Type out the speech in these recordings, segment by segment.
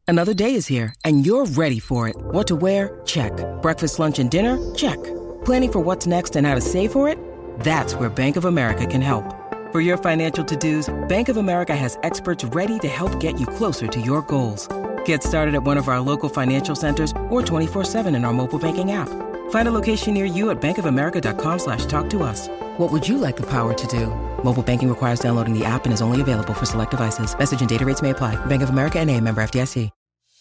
Another day is here, and you're ready for it. What to wear? Check. Breakfast, lunch, and dinner? Check. Planning for what's next and how to save for it? That's where Bank of America can help. For your financial to-dos, Bank of America has experts ready to help get you closer to your goals. Get started at one of our local financial centers or 24/7 in our mobile banking app. Find a location near you at bankofamerica.com/talktous. What would you like the power to do? Mobile banking requires downloading the app and is only available for select devices. Message and data rates may apply. Bank of America N.A., member FDIC.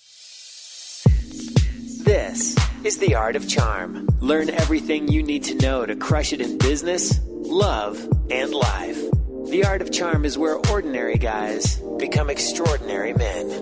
This is The Art of Charm. Learn everything you need to know to crush it in business, love, and life. The Art of Charm is where ordinary guys become extraordinary men.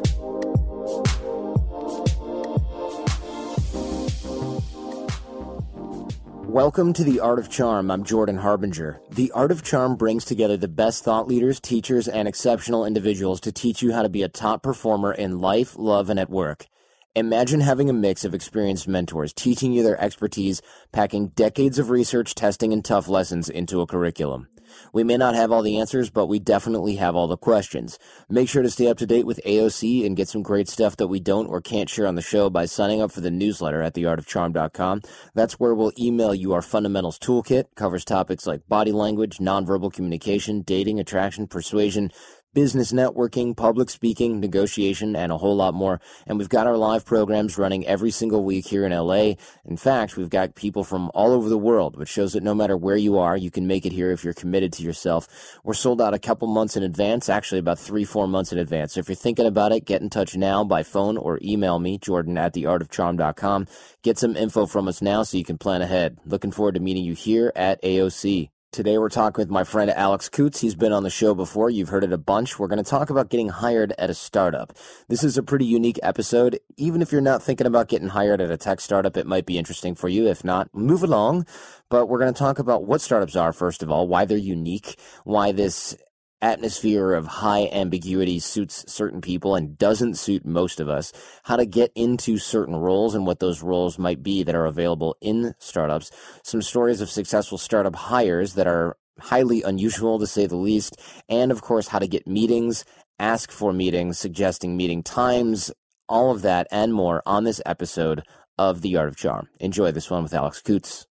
Welcome to The Art of Charm. I'm Jordan Harbinger. The Art of Charm brings together the best thought leaders, teachers, and exceptional individuals to teach you how to be a top performer in life, love, and at work. Imagine having a mix of experienced mentors teaching you their expertise, packing decades of research, testing, and tough lessons into a curriculum. We may not have all the answers, but we definitely have all the questions. Make sure to stay up to date with AOC and get some great stuff that we don't or can't share on the show by signing up for the newsletter at theartofcharm.com. That's where we'll email you our fundamentals toolkit. Covers topics like body language, nonverbal communication, dating, attraction, persuasion, business networking, public speaking, negotiation, and a whole lot more. And we've got our live programs running every single week here in LA. In fact, we've got people from all over the world, which shows that no matter where you are, you can make it here if you're committed to yourself. We're sold out a couple months in advance, actually about 3-4 months in advance. So if you're thinking about it, get in touch now by phone or email me, Jordan at theartofcharm.com. Get some info from us now so you can plan ahead. Looking forward to meeting you here at AOC. Today we're talking with my friend Alex Coots. He's been on the show before. You've heard it a bunch. We're going to talk about getting hired at a startup. This is a pretty unique episode. Even if you're not thinking about getting hired at a tech startup, it might be interesting for you. If not, move along. But we're going to talk about what startups are, first of all, why they're unique, why this atmosphere of high ambiguity suits certain people and doesn't suit most of us, how to get into certain roles and what those roles might be that are available in startups, some stories of successful startup hires that are highly unusual to say the least, and of course how to get meetings, ask for meetings, suggesting meeting times, all of that and more on this episode of The Art of Charm. Enjoy this one with Alex Coots.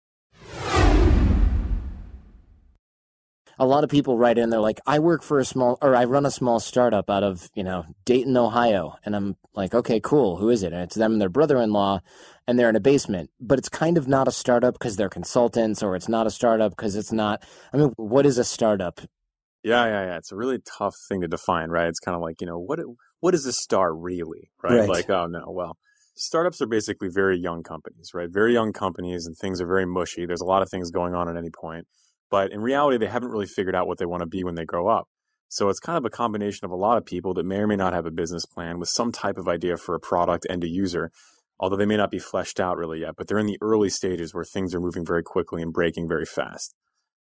A lot of people write in, they're like, I run a small startup out of, Dayton, Ohio. And I'm like, okay, cool. Who is it? And it's them and their brother-in-law, and they're in a basement. But it's kind of not a startup because they're consultants, or it's not a startup because it's not. I mean, what is a startup? Yeah. It's a really tough thing to define, right? It's kind of like, what is a star really, right? Like, oh no, well, startups are basically very young companies, right? Very young companies, and things are very mushy. There's a lot of things going on at any point. But in reality, they haven't really figured out what they want to be when they grow up. So it's kind of a combination of a lot of people that may or may not have a business plan with some type of idea for a product and a user, although they may not be fleshed out really yet. But they're in the early stages where things are moving very quickly and breaking very fast.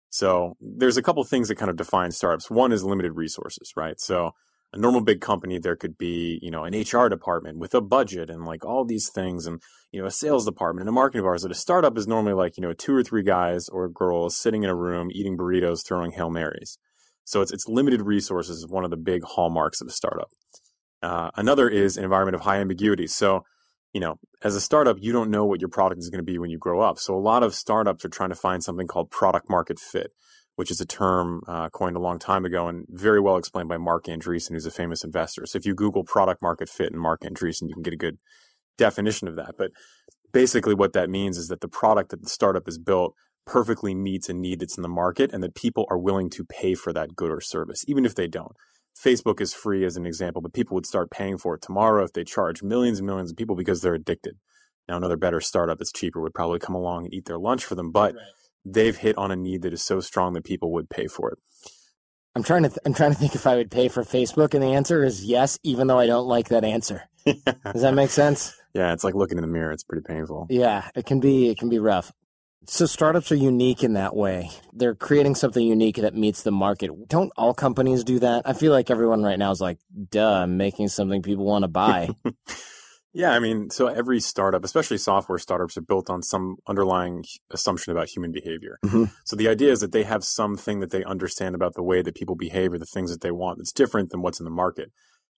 So there's a couple of things that kind of define startups. One is limited resources, right? So a normal big company, there could be, an HR department with a budget and like all these things, and, a sales department and a marketing department. A startup is normally like, 2 or 3 guys or girls sitting in a room, eating burritos, throwing Hail Marys. So it's limited resources is one of the big hallmarks of a startup. Another is an environment of high ambiguity. So, as a startup, you don't know what your product is going to be when you grow up. So a lot of startups are trying to find something called product market fit, which is a term coined a long time ago and very well explained by Marc Andreessen, who's a famous investor. So if you Google product market fit and Marc Andreessen, you can get a good definition of that. But basically what that means is that the product that the startup has built perfectly meets a need that's in the market, and that people are willing to pay for that good or service, even if they don't. Facebook is free as an example, but people would start paying for it tomorrow if they charge millions and millions of people because they're addicted. Now, another better startup that's cheaper would probably come along and eat their lunch for them, but they've hit on a need that is so strong that people would pay for it. I'm trying to think if I would pay for Facebook, and the answer is yes, even though I don't like that answer. Does that make sense? Yeah, it's like looking in the mirror. It's pretty painful. Yeah, it can be rough. So startups are unique in that way. They're creating something unique that meets the market. Don't all companies do that? I feel like everyone right now is like, duh, I'm making something people want to buy. Yeah, I mean, so every startup, especially software startups, are built on some underlying assumption about human behavior. Mm-hmm. So the idea is that they have something that they understand about the way that people behave or the things that they want that's different than what's in the market.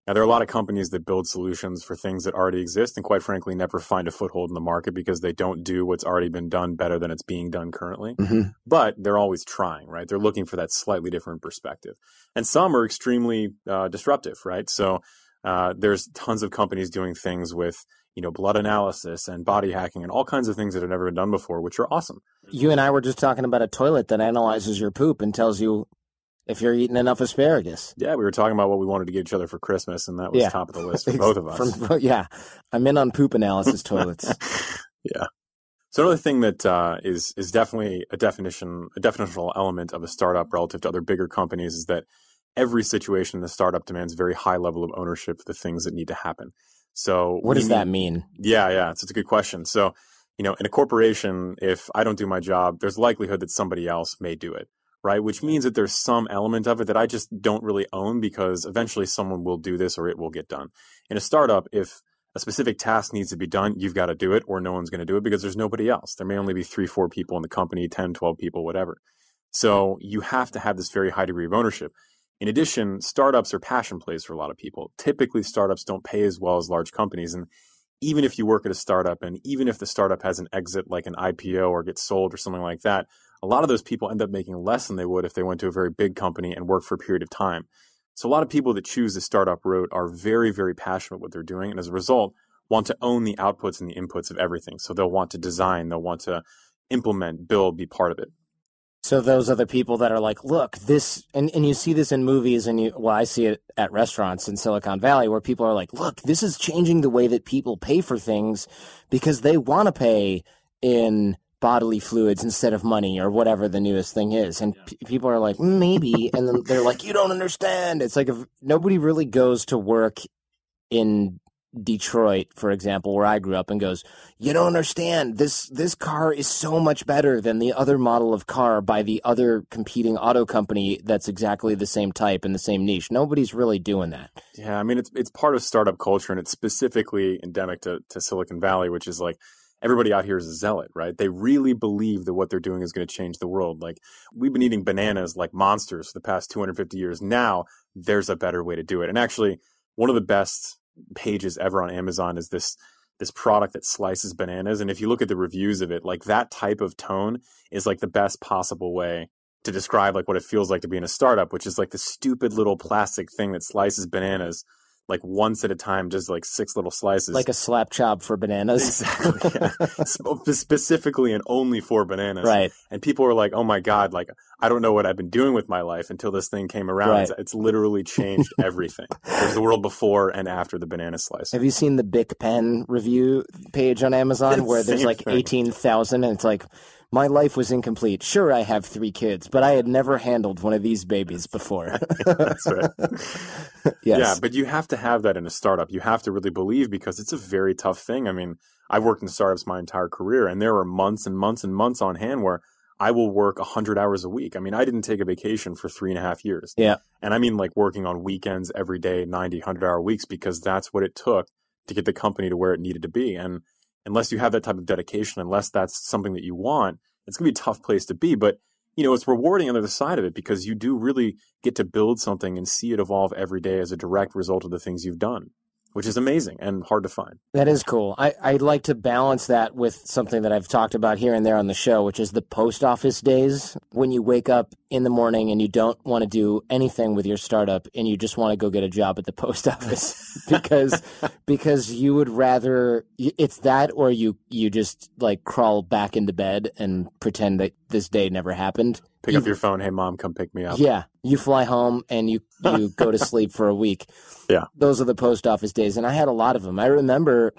Now, there are a lot of companies that build solutions for things that already exist and quite frankly never find a foothold in the market because they don't do what's already been done better than it's being done currently. Mm-hmm. But they're always trying, right? They're looking for that slightly different perspective. And some are extremely disruptive, right? So there's tons of companies doing things with, blood analysis and body hacking and all kinds of things that have never been done before, which are awesome. You and I were just talking about a toilet that analyzes your poop and tells you if you're eating enough asparagus. Yeah, we were talking about what we wanted to get each other for Christmas, and that was top of the list for both of us. I'm in on poop analysis toilets. Yeah. So another thing that is definitely a definitional element of a startup relative to other bigger companies is that every situation in the startup demands a very high level of ownership for the things that need to happen. So what does that mean? Yeah. It's a good question. So, in a corporation, if I don't do my job, there's likelihood that somebody else may do it. Right, which means that there's some element of it that I just don't really own because eventually someone will do this or it will get done. In a startup, if a specific task needs to be done, you've got to do it or no one's going to do it because there's nobody else. There may only be 3-4 people in the company, 10, 12 people, whatever. So you have to have this very high degree of ownership. In addition, startups are passion plays for a lot of people. Typically, startups don't pay as well as large companies. And even if you work at a startup and even if the startup has an exit like an IPO or gets sold or something like that, a lot of those people end up making less than they would if they went to a very big company and worked for a period of time. So a lot of people that choose the startup route are very, very passionate what they're doing. And as a result, want to own the outputs and the inputs of everything. So they'll want to design, they'll want to implement, build, be part of it. So those are the people that are like, look, this, and you see this in movies I see it at restaurants in Silicon Valley where people are like, look, this is changing the way that people pay for things because they want to pay in bodily fluids instead of money or whatever the newest thing is. And people are like, maybe. And then they're like, you don't understand. It's like if nobody really goes to work in Detroit, for example, where I grew up and goes, you don't understand. This car is so much better than the other model of car by the other competing auto company that's exactly the same type and the same niche. Nobody's really doing that. Yeah, I mean, it's part of startup culture and it's specifically endemic to Silicon Valley, which is like, everybody out here is a zealot, right? They really believe that what they're doing is going to change the world. Like we've been eating bananas like monsters for the past 250 years. Now there's a better way to do it. And actually, one of the best pages ever on Amazon is this product that slices bananas. And if you look at the reviews of it, like that type of tone is like the best possible way to describe like what it feels like to be in a startup, which is like the stupid little plastic thing that slices bananas like once at a time, just like 6 little slices. Like a slap chop for bananas. Exactly. Yeah. Specifically and only for bananas. Right. And people are like, oh my God, like, I don't know what I've been doing with my life until this thing came around. Right. It's literally changed everything. There's the world before and after the banana slice. Have you seen the Bic Pen review page on Amazon where there's like 18,000 and it's like, my life was incomplete. Sure, I have 3 kids, but I had never handled one of these babies before. That's right. Yes. Yeah, but you have to have that in a startup. You have to really believe because it's a very tough thing. I mean, I've worked in startups my entire career, and there are months and months and months on hand where I will work 100 hours a week. I mean, I didn't take a vacation for 3.5 years. Yeah. And I mean like working on weekends every day, 90, 100-hour weeks, because that's what it took to get the company to where it needed to be. And unless you have that type of dedication, unless that's something that you want, it's going to be a tough place to be. But, it's rewarding on the other side of it because you do really get to build something and see it evolve every day as a direct result of the things you've done, which is amazing and hard to find. That is cool. I'd like to balance that with something that I've talked about here and there on the show, which is the post office days when you wake up in the morning and you don't want to do anything with your startup and you just want to go get a job at the post office because you would rather it's that or you just like crawl back into bed and pretend that this day never happened. Pick up your phone. Hey, Mom, come pick me up. Yeah. You fly home and you go to sleep for a week. Yeah. Those are the post office days. And I had a lot of them. I remember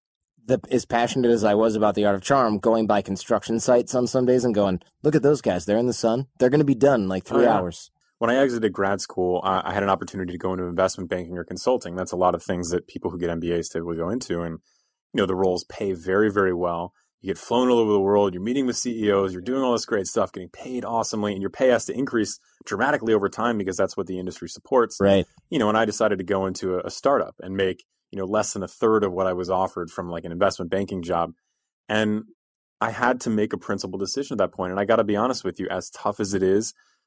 as passionate as I was about the Art of Charm, going by construction sites on some days and going, look at those guys. They're in the sun. They're going to be done in like 3 hours. When I exited grad school, I had an opportunity to go into investment banking or consulting. That's a lot of things that people who get MBAs typically go into. And, the roles pay very, very well. You get flown all over the world. You're meeting with CEOs. You're doing all this great stuff, getting paid awesomely, and your pay has to increase dramatically over time because that's what the industry supports. Right. And I decided to go into a startup and make, less than a third of what I was offered from like an investment banking job. And I had to make a principled decision at that point. And I got to be honest with you, as tough as it is,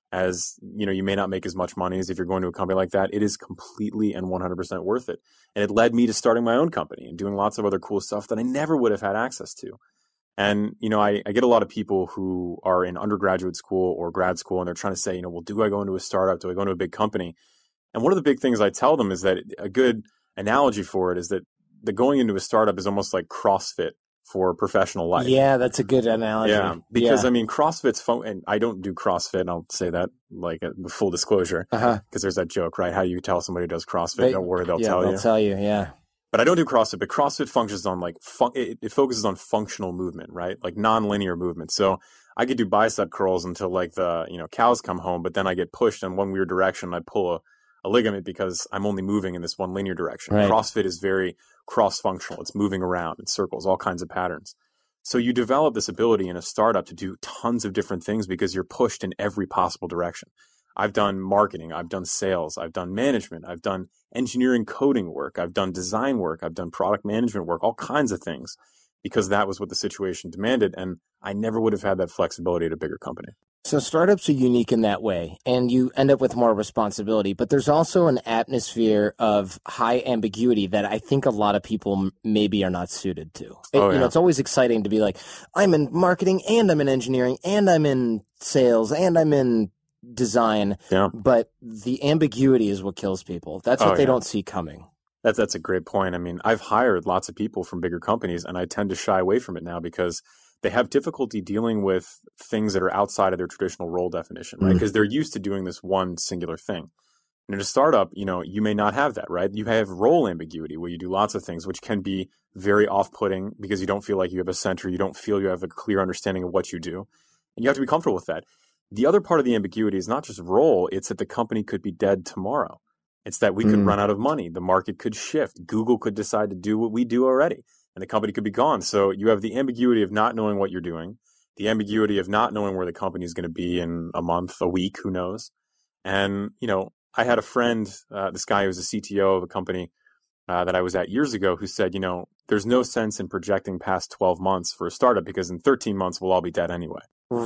as, you may not make as much money as if you're going to a company like that. It is completely and 100% worth it. And it led me to starting my own company and doing lots of other cool stuff that I never would have had access to. And, I get a lot of people who are in undergraduate school or grad school, and they're trying to say, well, do I go into a startup? Do I go into a big company? And one of the big things I tell them is that a good analogy for it is that the going into a startup is almost like CrossFit for professional life. Yeah, that's a good analogy. Yeah, because CrossFit's fun, and I don't do CrossFit, and I'll say that like a full disclosure, because there's that joke, right? How you tell somebody who does CrossFit, don't worry, they'll tell you. They'll tell you, yeah. But I don't do CrossFit, but CrossFit functions on it focuses on functional movement, right? Like non-linear movement. So I could do bicep curls until like the, cows come home, but then I get pushed in one weird direction. I pull a ligament because I'm only moving in this one linear direction. Right. CrossFit is very cross-functional. It's moving around in circles, all kinds of patterns. So you develop this ability in a startup to do tons of different things because you're pushed in every possible direction. I've done marketing, I've done sales, I've done management, I've done engineering coding work, I've done design work, I've done product management work, all kinds of things, because that was what the situation demanded. And I never would have had that flexibility at a bigger company. So startups are unique in that way, and you end up with more responsibility. But there's also an atmosphere of high ambiguity that I think a lot of people maybe are not suited to. It's always exciting to be like, I'm in marketing, and I'm in engineering, and I'm in sales, and I'm in design. Yeah. But the ambiguity is what kills people. That's what they don't see coming. That's a great point. I mean, I've hired lots of people from bigger companies, and I tend to shy away from it now because they have difficulty dealing with things that are outside of their traditional role definition, right? Because they're used to doing this one singular thing. And in a startup, you may not have that, right? You have role ambiguity where you do lots of things, which can be very off-putting because you don't feel like you have a center. You don't feel you have a clear understanding of what you do. And you have to be comfortable with that. The other part of the ambiguity is not just role. It's that the company could be dead tomorrow. It's that we could run out of money. The market could shift. Google could decide to do what we do already, and the company could be gone. So you have the ambiguity of not knowing what you're doing, the ambiguity of not knowing where the company is going to be in a month, a week, who knows. And, I had a friend, this guy who was a CTO of a company that I was at years ago, who said, there's no sense in projecting past 12 months for a startup because in 13 months we'll all be dead anyway.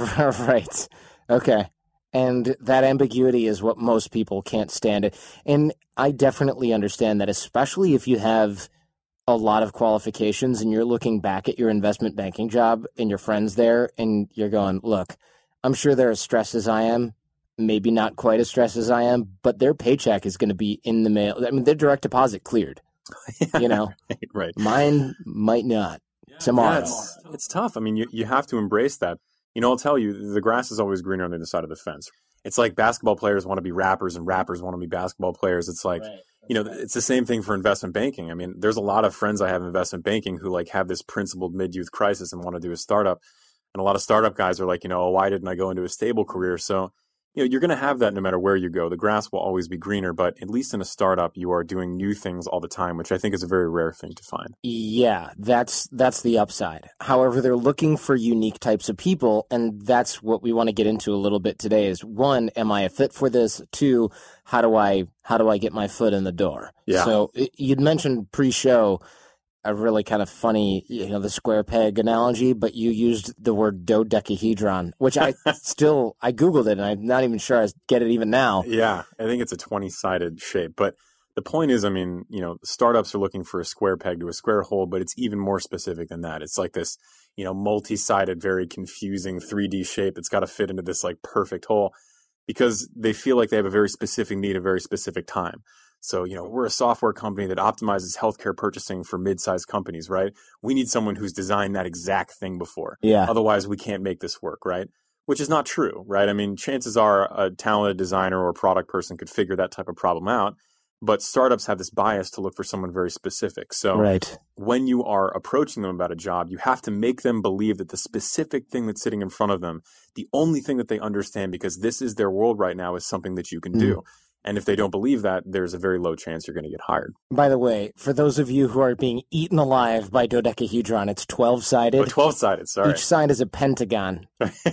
Right. Okay. And that ambiguity is what most people can't stand it. And I definitely understand that, especially if you have a lot of qualifications and you're looking back at your investment banking job and your friends there and you're going, look, I'm sure they're as stressed as I am, maybe not quite as stressed as I am, but their paycheck is going to be in the mail. I mean, their direct deposit cleared, Right. Mine might not tomorrow. Yeah, it's tough. I mean, you have to embrace that. I'll tell you, the grass is always greener on the other side of the fence. It's like basketball players want to be rappers and rappers want to be basketball players. It's like, it's the same thing for investment banking. I mean, there's a lot of friends I have in investment banking who have this principled mid-youth crisis and want to do a startup. And a lot of startup guys are like, why didn't I go into a stable career? So, you're going to have that no matter where you go. The grass will always be greener, but at least in a startup, you are doing new things all the time, which I think is a very rare thing to find. Yeah, that's the upside. However, they're looking for unique types of people, and that's what we want to get into a little bit today is, one, am I a fit for this? Two, how do I get my foot in the door? Yeah. So you'd mentioned pre-show a really kind of funny, the square peg analogy, but you used the word dodecahedron, which I Googled it and I'm not even sure I get it even now. Yeah, I think it's a 20-sided shape. But the point is, I mean, startups are looking for a square peg to a square hole, but it's even more specific than that. It's like this, multi-sided, very confusing 3D shape that's got to fit into this like perfect hole because they feel like they have a very specific need at a very specific time. So, we're a software company that optimizes healthcare purchasing for mid-sized companies, right? We need someone who's designed that exact thing before. Yeah. Otherwise, we can't make this work, right? Which is not true, right? I mean, chances are a talented designer or product person could figure that type of problem out. But startups have this bias to look for someone very specific. So when you are approaching them about a job, you have to make them believe that the specific thing that's sitting in front of them, the only thing that they understand because this is their world right now, is something that you can do. And if they don't believe that, there's a very low chance you're going to get hired. By the way, for those of you who are being eaten alive by dodecahedron, it's 12-sided. Oh, 12-sided, sorry. Each side is a pentagon.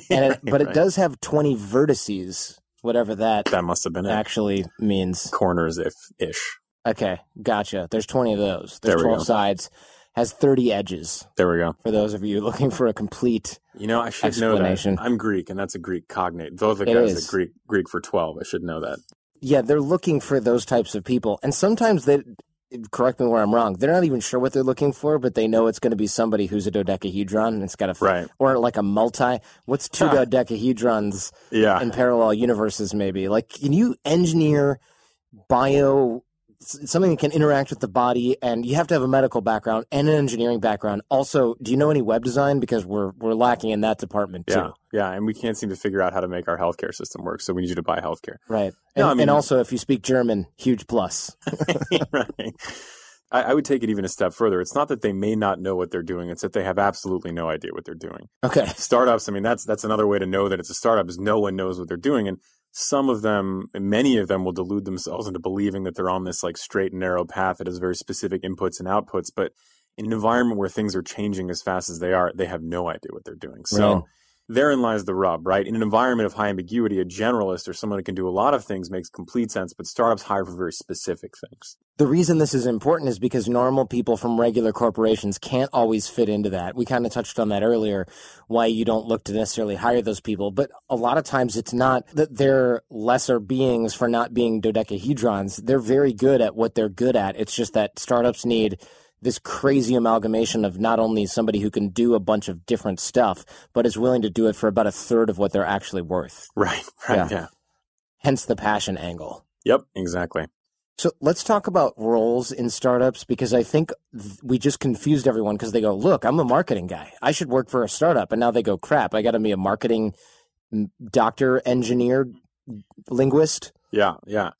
But it does have 20 vertices, whatever that must have been actually means. Corners-ish. Okay, gotcha. There's 20 of those. There's 12 sides. has 30 edges. There we go. For those of you looking for a complete I should know that. I'm Greek, and that's a Greek cognate. Both the guys are Greek for 12. I should know that. Yeah, they're looking for those types of people. And sometimes they, correct me where I'm wrong, they're not even sure what they're looking for, but they know it's going to be somebody who's a dodecahedron. And it's got or like a what's two dodecahedrons in parallel universes maybe? Like, can you engineer something that can interact with the body, and you have to have a medical background and an engineering background. Also, do you know any web design? Because we're lacking in that department too. Yeah, and we can't seem to figure out how to make our healthcare system work, so we need you to buy healthcare. Right. And also, if you speak German, huge plus. Right. I would take it even a step further. It's not that they may not know what they're doing. It's that they have absolutely no idea what they're doing. Okay. Startups, that's another way to know that it's a startup is no one knows what they're doing. And some of them, many of them will delude themselves into believing that they're on this like straight and narrow path that has very specific inputs and outputs. But in an environment where things are changing as fast as they are, they have no idea what they're doing. So therein lies the rub, right? In an environment of high ambiguity, a generalist or someone who can do a lot of things makes complete sense, but startups hire for very specific things. The reason this is important is because normal people from regular corporations can't always fit into that. We kind of touched on that earlier, why you don't look to necessarily hire those people. But a lot of times it's not that they're lesser beings for not being dodecahedrons. They're very good at what they're good at. It's just that startups need this crazy amalgamation of not only somebody who can do a bunch of different stuff, but is willing to do it for about a third of what they're actually worth. Right, yeah. Hence the passion angle. Yep, exactly. So let's talk about roles in startups, because I think we just confused everyone because they go, look, I'm a marketing guy. I should work for a startup. And now they go, crap, I got to be a marketing doctor, engineer, linguist. Yeah.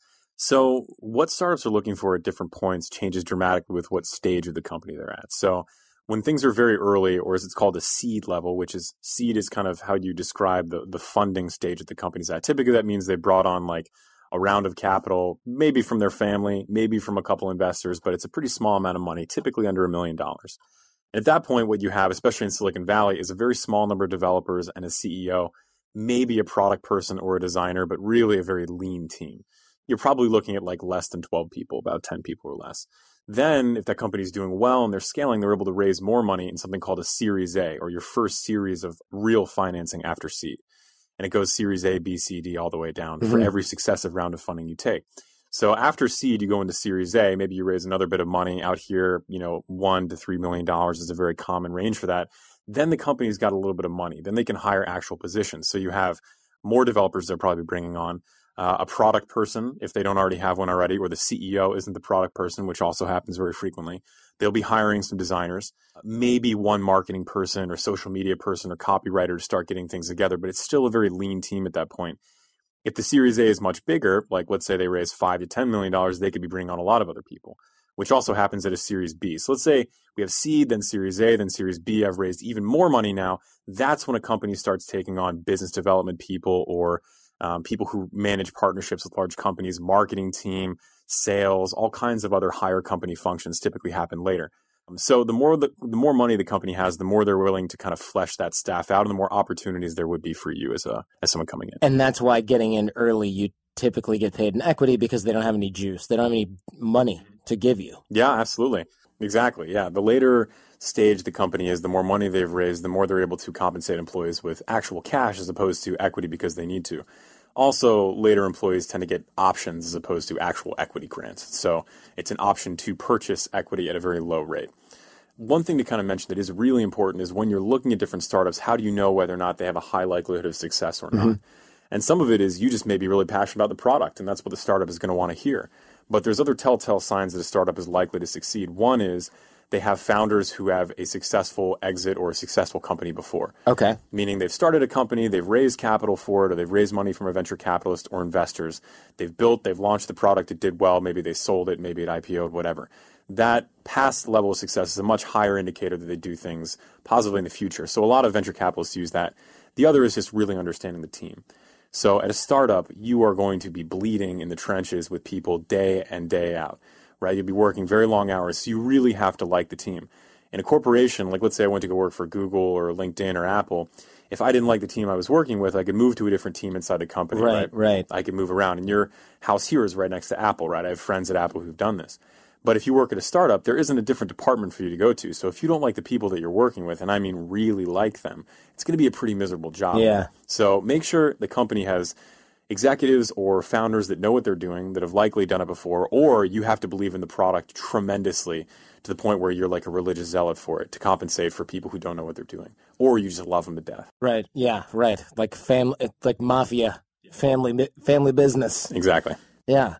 So what startups are looking for at different points changes dramatically with what stage of the company they're at. So when things are very early, or as it's called a seed level, which is seed is kind of how you describe the funding stage that the company's at. Typically that means they brought on like a round of capital, maybe from their family, maybe from a couple investors, but it's a pretty small amount of money, typically under $1 million. And at that point, what you have, especially in Silicon Valley, is a very small number of developers and a CEO, maybe a product person or a designer, but really a very lean team. You're probably looking at like less than 12 people, about 10 people or less. Then if that company is doing well and they're scaling, they're able to raise more money in something called a Series A, or your first series of real financing after seed. And it goes Series A, B, C, D, all the way down for every successive round of funding you take. So after seed, you go into Series A, maybe you raise another bit of money out here, $1 to $3 million is a very common range for that. Then the company's got a little bit of money. Then they can hire actual positions. So you have more developers they're probably bringing on. A product person, if they don't already have one already, or the CEO isn't the product person, which also happens very frequently. They'll be hiring some designers, maybe one marketing person or social media person or copywriter to start getting things together, but it's still a very lean team at that point. If the Series A is much bigger, like let's say they raise $5 to $10 million, they could be bringing on a lot of other people, which also happens at a Series B. So let's say we have seed, then Series A, then Series B. I've raised even more money now. That's when a company starts taking on business development people or people who manage partnerships with large companies, marketing team, sales, all kinds of other higher company functions typically happen later. So the more money the company has, the more they're willing to kind of flesh that staff out, and the more opportunities there would be for you as someone coming in. And that's why getting in early, you typically get paid in equity because they don't have any juice. They don't have any money to give you. Yeah, absolutely. Exactly. Yeah. The later stage the company is, the more money they've raised, the more they're able to compensate employees with actual cash as opposed to equity because they need to. Also, later employees tend to get options as opposed to actual equity grants. So it's an option to purchase equity at a very low rate. One thing to kind of mention that is really important is when you're looking at different startups, how do you know whether or not they have a high likelihood of success or not? And some of it is you just may be really passionate about the product, and that's what the startup is going to want to hear. But there's other telltale signs that a startup is likely to succeed. One is they have founders who have a successful exit or a successful company before. Okay. Meaning they've started a company, they've raised capital for it, or they've raised money from a venture capitalist or investors. They've launched the product, it did well, maybe they sold it, maybe it IPO'd, whatever. That past level of success is a much higher indicator that they do things positively in the future. So a lot of venture capitalists use that. The other is just really understanding the team. So at a startup, you are going to be bleeding in the trenches with people day in, day out. Right? You'll be working very long hours, so you really have to like the team. In a corporation, like let's say I went to go work for Google or LinkedIn or Apple, if I didn't like the team I was working with, I could move to a different team inside the company. Right. I could move around. And your house here is right next to Apple, right? I have friends at Apple who've done this. But if you work at a startup, there isn't a different department for you to go to. So if you don't like the people that you're working with, and I mean really like them, it's going to be a pretty miserable job. Yeah. So make sure the company has executives or founders that know what they're doing, that have likely done it before, or you have to believe in the product tremendously to the point where you're like a religious zealot for it to compensate for people who don't know what they're doing, or you just love them to death. Right. Yeah. Right. Like like mafia, family business. Exactly. Yeah.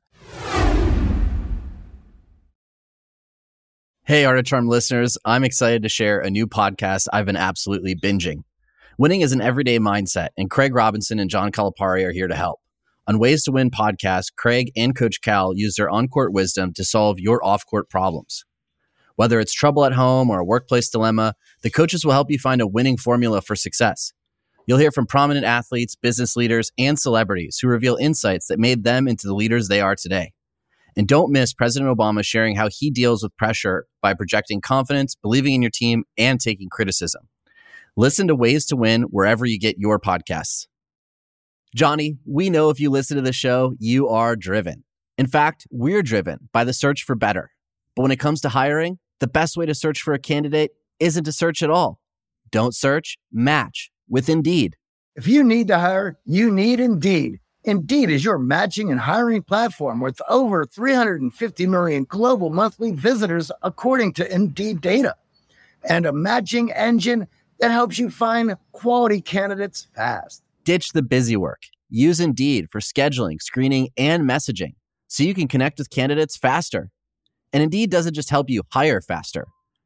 Hey, Art of Charm listeners, I'm excited to share a new podcast I've been absolutely binging. Winning is an everyday mindset, and Craig Robinson and John Calipari are here to help. On Ways to Win podcast, Craig and Coach Cal use their on-court wisdom to solve your off-court problems. Whether it's trouble at home or a workplace dilemma, the coaches will help you find a winning formula for success. You'll hear from prominent athletes, business leaders, and celebrities who reveal insights that made them into the leaders they are today. And don't miss President Obama sharing how he deals with pressure by projecting confidence, believing in your team, and taking criticism. Listen to Ways to Win wherever you get your podcasts. Johnny, we know if you listen to the show, you are driven. In fact, we're driven by the search for better. But when it comes to hiring, the best way to search for a candidate isn't to search at all. Don't search, match with Indeed. If you need to hire, you need Indeed. Indeed is your matching and hiring platform with over 350 million global monthly visitors, according to Indeed data, and a matching engine that helps you find quality candidates fast. Ditch the busy work. Use Indeed for scheduling, screening, and messaging so you can connect with candidates faster. And Indeed doesn't just help you hire faster.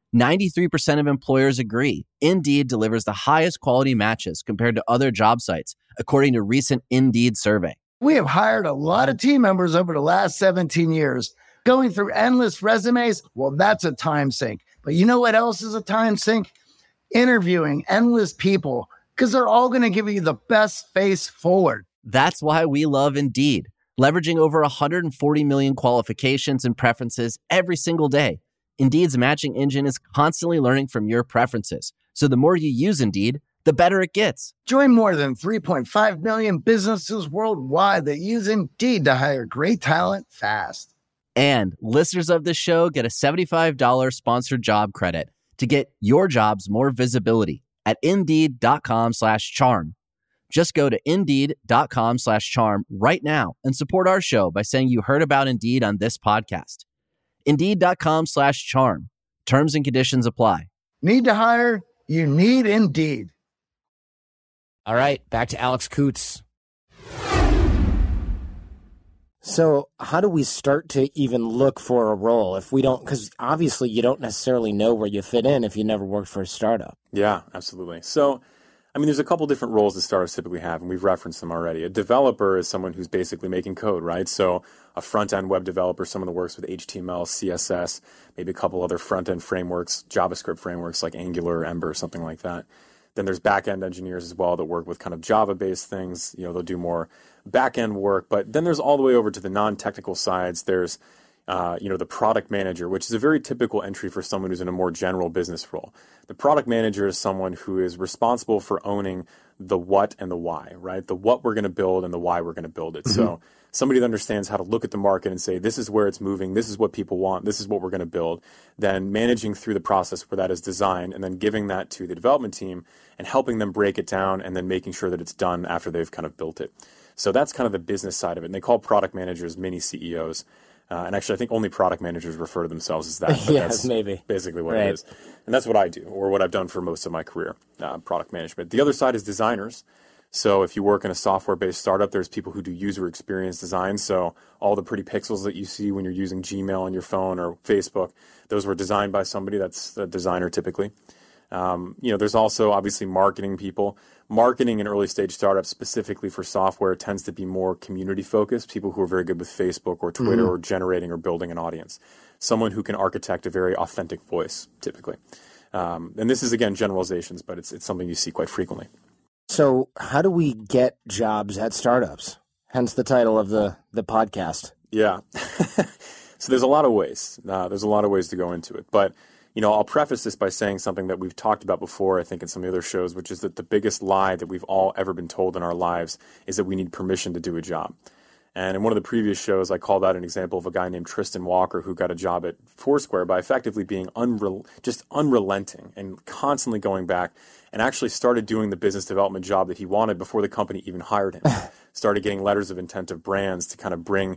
93% of employers agree Indeed delivers the highest quality matches compared to other job sites, according to a recent Indeed survey. We have hired a lot of team members over the last 17 years. Going through endless resumes, well, that's a time sink. But you know what else is a time sink? Interviewing endless people, because they're all going to give you the best face forward. That's why we love Indeed, leveraging over 140 million qualifications and preferences every single day. Indeed's matching engine is constantly learning from your preferences. So the more you use Indeed, the better it gets. Join more than 3.5 million businesses worldwide that use Indeed to hire great talent fast. And listeners of this show get a $75 sponsored job credit to get your jobs more visibility at Indeed.com/charm. Just go to Indeed.com/charm right now and support our show by saying you heard about Indeed on this podcast. Indeed.com/charm. Terms and conditions apply. Need to hire? You need Indeed. All right, back to Alex Coots. So how do we start to even look for a role if we don't, because obviously you don't necessarily know where you fit in if you never worked for a startup. Yeah, absolutely. So, I mean, there's a couple different roles that startups typically have, and we've referenced them already. A developer is someone who's basically making code, right? So a front-end web developer, someone that works with HTML, CSS, maybe a couple other front-end frameworks, JavaScript frameworks like Angular, Ember, something like that. Then there's back-end engineers as well that work with kind of Java-based things. You know, they'll do more back-end work. But then there's all the way over to the non-technical sides. There's, the product manager, which is a very typical entry for someone who's in a more general business role. The product manager is someone who is responsible for owning the what and the why, right? The what we're going to build and the why we're going to build it. Mm-hmm. So somebody that understands how to look at the market and say, this is where it's moving, this is what people want, this is what we're going to build, then managing through the process where that is designed and then giving that to the development team and helping them break it down and then making sure that it's done after they've kind of built it. So that's kind of the business side of it. And they call product managers mini CEOs. And actually, I think only product managers refer to themselves as that. But yes, that's maybe. Basically what it is. And that's what I do, or what I've done for most of my career, product management. The other side is designers. So if you work in a software-based startup, there's people who do user experience design. So all the pretty pixels that you see when you're using Gmail on your phone or Facebook, those were designed by somebody. That's a designer typically. There's also obviously marketing people. Marketing in early stage startups specifically for software tends to be more community focused, people who are very good with Facebook or Twitter or generating or building an audience. Someone who can architect a very authentic voice typically. And this is, again, generalizations, but it's something you see quite frequently. So how do we get jobs at startups? Hence the title of the podcast. Yeah. So there's a lot of ways. There's a lot of ways to go into it. But I'll preface this by saying something that we've talked about before, I think, in some of the other shows, which is that the biggest lie that we've all ever been told in our lives is that we need permission to do a job. And in one of the previous shows, I called out an example of a guy named Tristan Walker who got a job at Foursquare by effectively being just unrelenting and constantly going back, and actually started doing the business development job that he wanted before the company even hired him. Started getting letters of intent of brands to kind of bring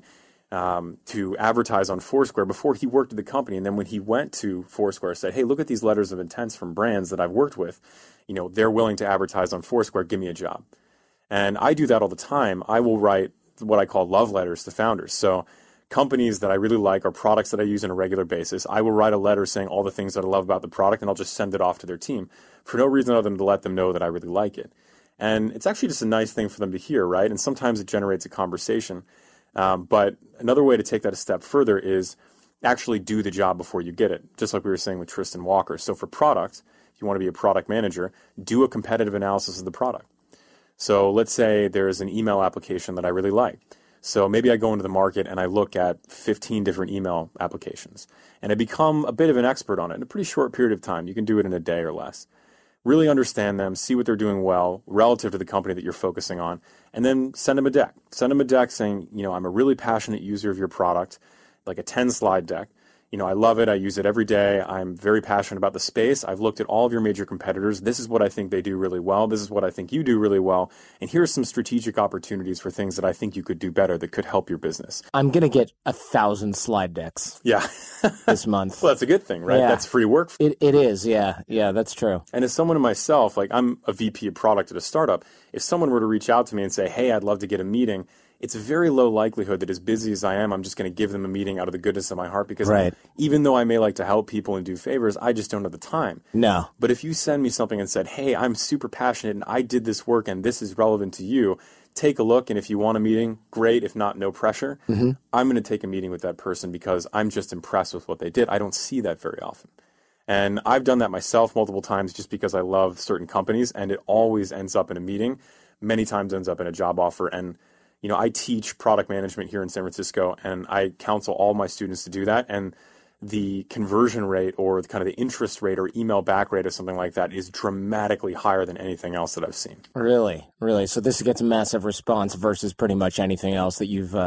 to advertise on Foursquare before he worked at the company. And then when he went to Foursquare, said, hey, look at these letters of intents from brands that I've worked with. They're willing to advertise on Foursquare. Give me a job. And I do that all the time. I will write what I call love letters to founders. So companies that I really like or products that I use on a regular basis, I will write a letter saying all the things that I love about the product, and I'll just send it off to their team for no reason other than to let them know that I really like it. And it's actually just a nice thing for them to hear, right? And sometimes it generates a conversation. But another way to take that a step further is actually do the job before you get it, just like we were saying with Tristan Walker. So for product, if you want to be a product manager, do a competitive analysis of the product. So let's say there's an email application that I really like. So maybe I go into the market and I look at 15 different email applications, and I become a bit of an expert on it in a pretty short period of time. You can do it in a day or less. Really understand them, see what they're doing well relative to the company that you're focusing on, and then send them a deck. Send them a deck saying, I'm a really passionate user of your product, like a 10-slide deck. I love it. I use it every day. I'm very passionate about the space. I've looked at all of your major competitors. This is what I think they do really well. This is what I think you do really well. And here's some strategic opportunities for things that I think you could do better that could help your business. I'm going to get 1,000 slide decks this month. Well, that's a good thing, right? Yeah. That's free work. It is, yeah. Yeah, that's true. And as someone myself, like I'm a VP of product at a startup, if someone were to reach out to me and say, hey, I'd love to get a meeting, it's a very low likelihood that as busy as I am, I'm just going to give them a meeting out of the goodness of my heart because even though I may like to help people and do favors, I just don't have the time. No. But if you send me something and said, hey, I'm super passionate and I did this work and this is relevant to you, take a look. And if you want a meeting, great. If not, no pressure. Mm-hmm. I'm going to take a meeting with that person because I'm just impressed with what they did. I don't see that very often. And I've done that myself multiple times just because I love certain companies, and it always ends up in a meeting, many times ends up in a job offer. And I teach product management here in San Francisco, and I counsel all my students to do that. And the conversion rate or kind of the interest rate or email back rate or something like that is dramatically higher than anything else that I've seen. Really? Really? So this gets a massive response versus pretty much anything else that you've,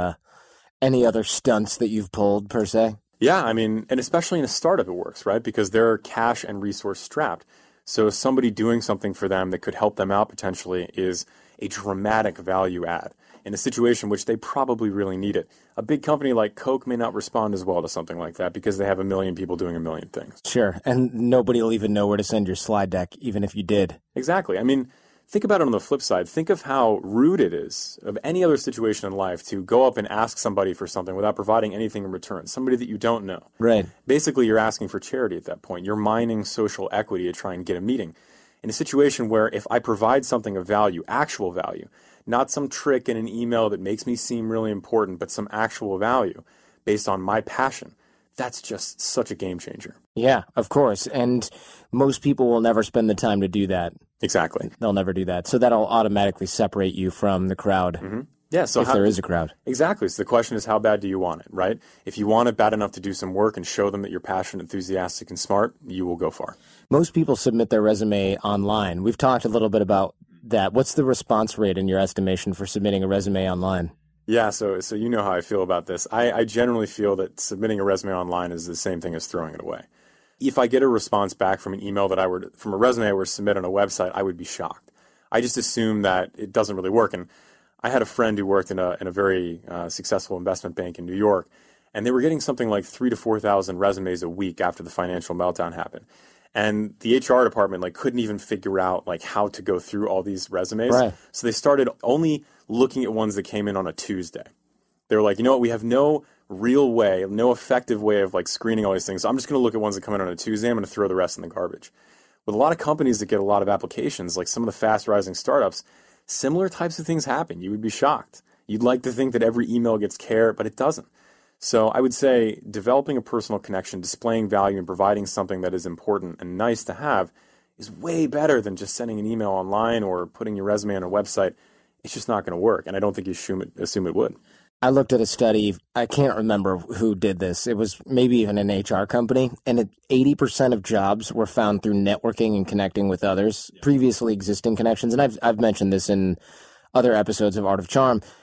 any other stunts that you've pulled per se? Yeah, and especially in a startup it works, right? Because they're cash and resource strapped. So somebody doing something for them that could help them out potentially is a dramatic value add in a situation which they probably really need it. A big company like Coke may not respond as well to something like that because they have 1 million people doing 1 million things. Sure, and nobody will even know where to send your slide deck, even if you did. Exactly. Think about it on the flip side. Think of how rude it is of any other situation in life to go up and ask somebody for something without providing anything in return, somebody that you don't know. Right. Basically, you're asking for charity at that point. You're mining social equity to try and get a meeting. In a situation where if I provide something of value, actual value, not some trick in an email that makes me seem really important, but some actual value based on my passion, that's just such a game changer. Yeah, of course. And most people will never spend the time to do that. Exactly. They'll never do that. So that'll automatically separate you from the crowd. Mm-hmm. Yeah. So if there is a crowd. Exactly. So the question is, how bad do you want it, right? If you want it bad enough to do some work and show them that you're passionate, enthusiastic, and smart, you will go far. Most people submit their resume online. We've talked a little bit about that. What's the response rate in your estimation for submitting a resume online? Yeah, so you know how I feel about this. I generally feel that submitting a resume online is the same thing as throwing it away. If I get a response back from an email from a resume I were to submit on a website, I would be shocked. I just assume that it doesn't really work. And I had a friend who worked in a very successful investment bank in New York, and they were getting something like 3,000 to 4,000 resumes a week after the financial meltdown happened. And the HR department couldn't even figure out how to go through all these resumes. Right. So they started only looking at ones that came in on a Tuesday. They were like, you know what, we have no real way, no effective way of screening all these things. So I'm just going to look at ones that come in on a Tuesday. I'm going to throw the rest in the garbage. With a lot of companies that get a lot of applications, like some of the fast rising startups, similar types of things happen. You would be shocked. You'd like to think that every email gets care, but it doesn't. So I would say developing a personal connection, displaying value, and providing something that is important and nice to have is way better than just sending an email online or putting your resume on a website. It's just not going to work, and I don't think you assume it would. I looked at a study. I can't remember who did this. It was maybe even an HR company, and 80% of jobs were found through networking and connecting with others, previously existing connections. And I've mentioned this in other episodes of Art of Charm.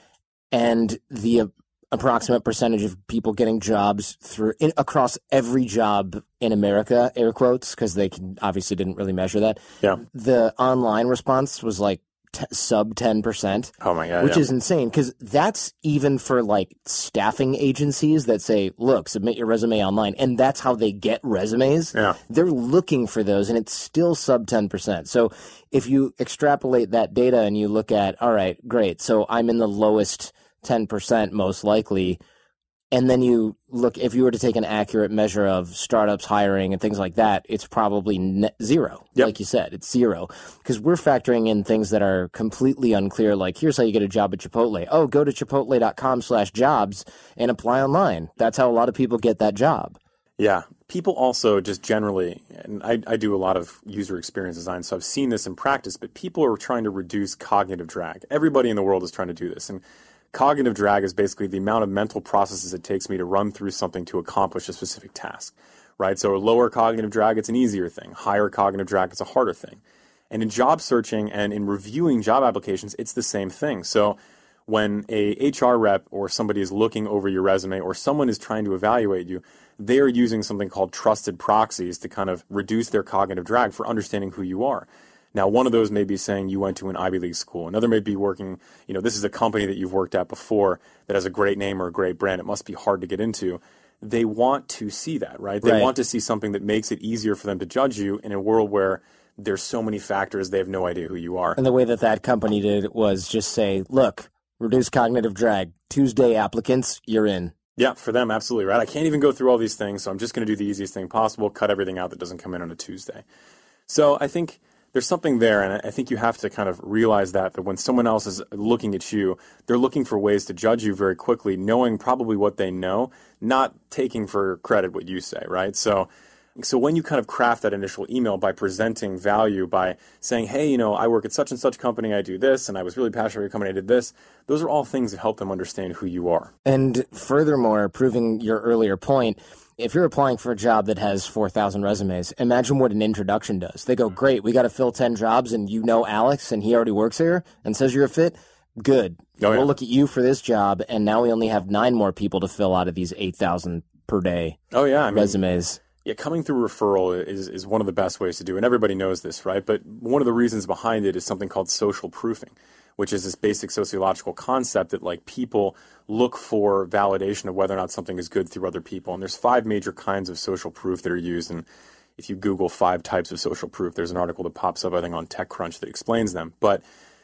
and the approximate percentage of people getting jobs across every job in America, air quotes, because they obviously didn't really measure that. Yeah. The online response was like sub 10%. Oh my God. Which is insane, because that's even for like staffing agencies that say, look, submit your resume online. And that's how they get resumes. Yeah. They're looking for those, and it's still sub 10%. So if you extrapolate that data and you look at, all right, great. So I'm in the lowest 10% most likely. And then you look, if you were to take an accurate measure of startups hiring and things like that, it's probably zero. Yep. Like you said, it's zero, because we're factoring in things that are completely unclear. Like, here's how you get a job at Chipotle. Oh, go to chipotle.com/jobs and apply online. That's how a lot of people get that job. Yeah. People also just generally, and I do a lot of user experience design, so I've seen this in practice, but people are trying to reduce cognitive drag. Everybody in the world is trying to do this. And cognitive drag is basically the amount of mental processes it takes me to run through something to accomplish a specific task, right? So lower cognitive drag, it's an easier thing. Higher cognitive drag, it's a harder thing. And in job searching and in reviewing job applications, it's the same thing. So when a HR rep or somebody is looking over your resume or someone is trying to evaluate you, they are using something called trusted proxies to kind of reduce their cognitive drag for understanding who you are. Now, one of those may be saying you went to an Ivy League school. Another may be working, this is a company that you've worked at before that has a great name or a great brand. It must be hard to get into. They want to see that, right? They want to see something that makes it easier for them to judge you in a world where there's so many factors, they have no idea who you are. And the way that company did was just say, look, reduce cognitive drag. Tuesday applicants, you're in. Yeah, for them, absolutely, right? I can't even go through all these things, so I'm just going to do the easiest thing possible, cut everything out that doesn't come in on a Tuesday. So I think there's something there, and I think you have to kind of realize that when someone else is looking at you, they're looking for ways to judge you very quickly, knowing probably what they know, not taking for credit what you say, right? So when you kind of craft that initial email by presenting value, by saying, hey, I work at such and such company, I do this, and I was really passionate about your company, I did this, those are all things that help them understand who you are. And furthermore, proving your earlier point, if you're applying for a job that has 4,000 resumes, imagine what an introduction does. They go, great, we got to fill 10 jobs, and you know Alex, and he already works here and says you're a fit. Good. Oh, yeah. We'll look at you for this job, and now we only have 9 more people to fill out of these 8,000 per day resumes. Yeah, coming through referral is one of the best ways to do it, and everybody knows this, right? But one of the reasons behind it is something called social proofing, which is this basic sociological concept that like people look for validation of whether or not something is good through other people. And there's 5 major kinds of social proof that are used. And if you Google 5 types of social proof, there's an article that pops up, I think, on TechCrunch that explains them. But,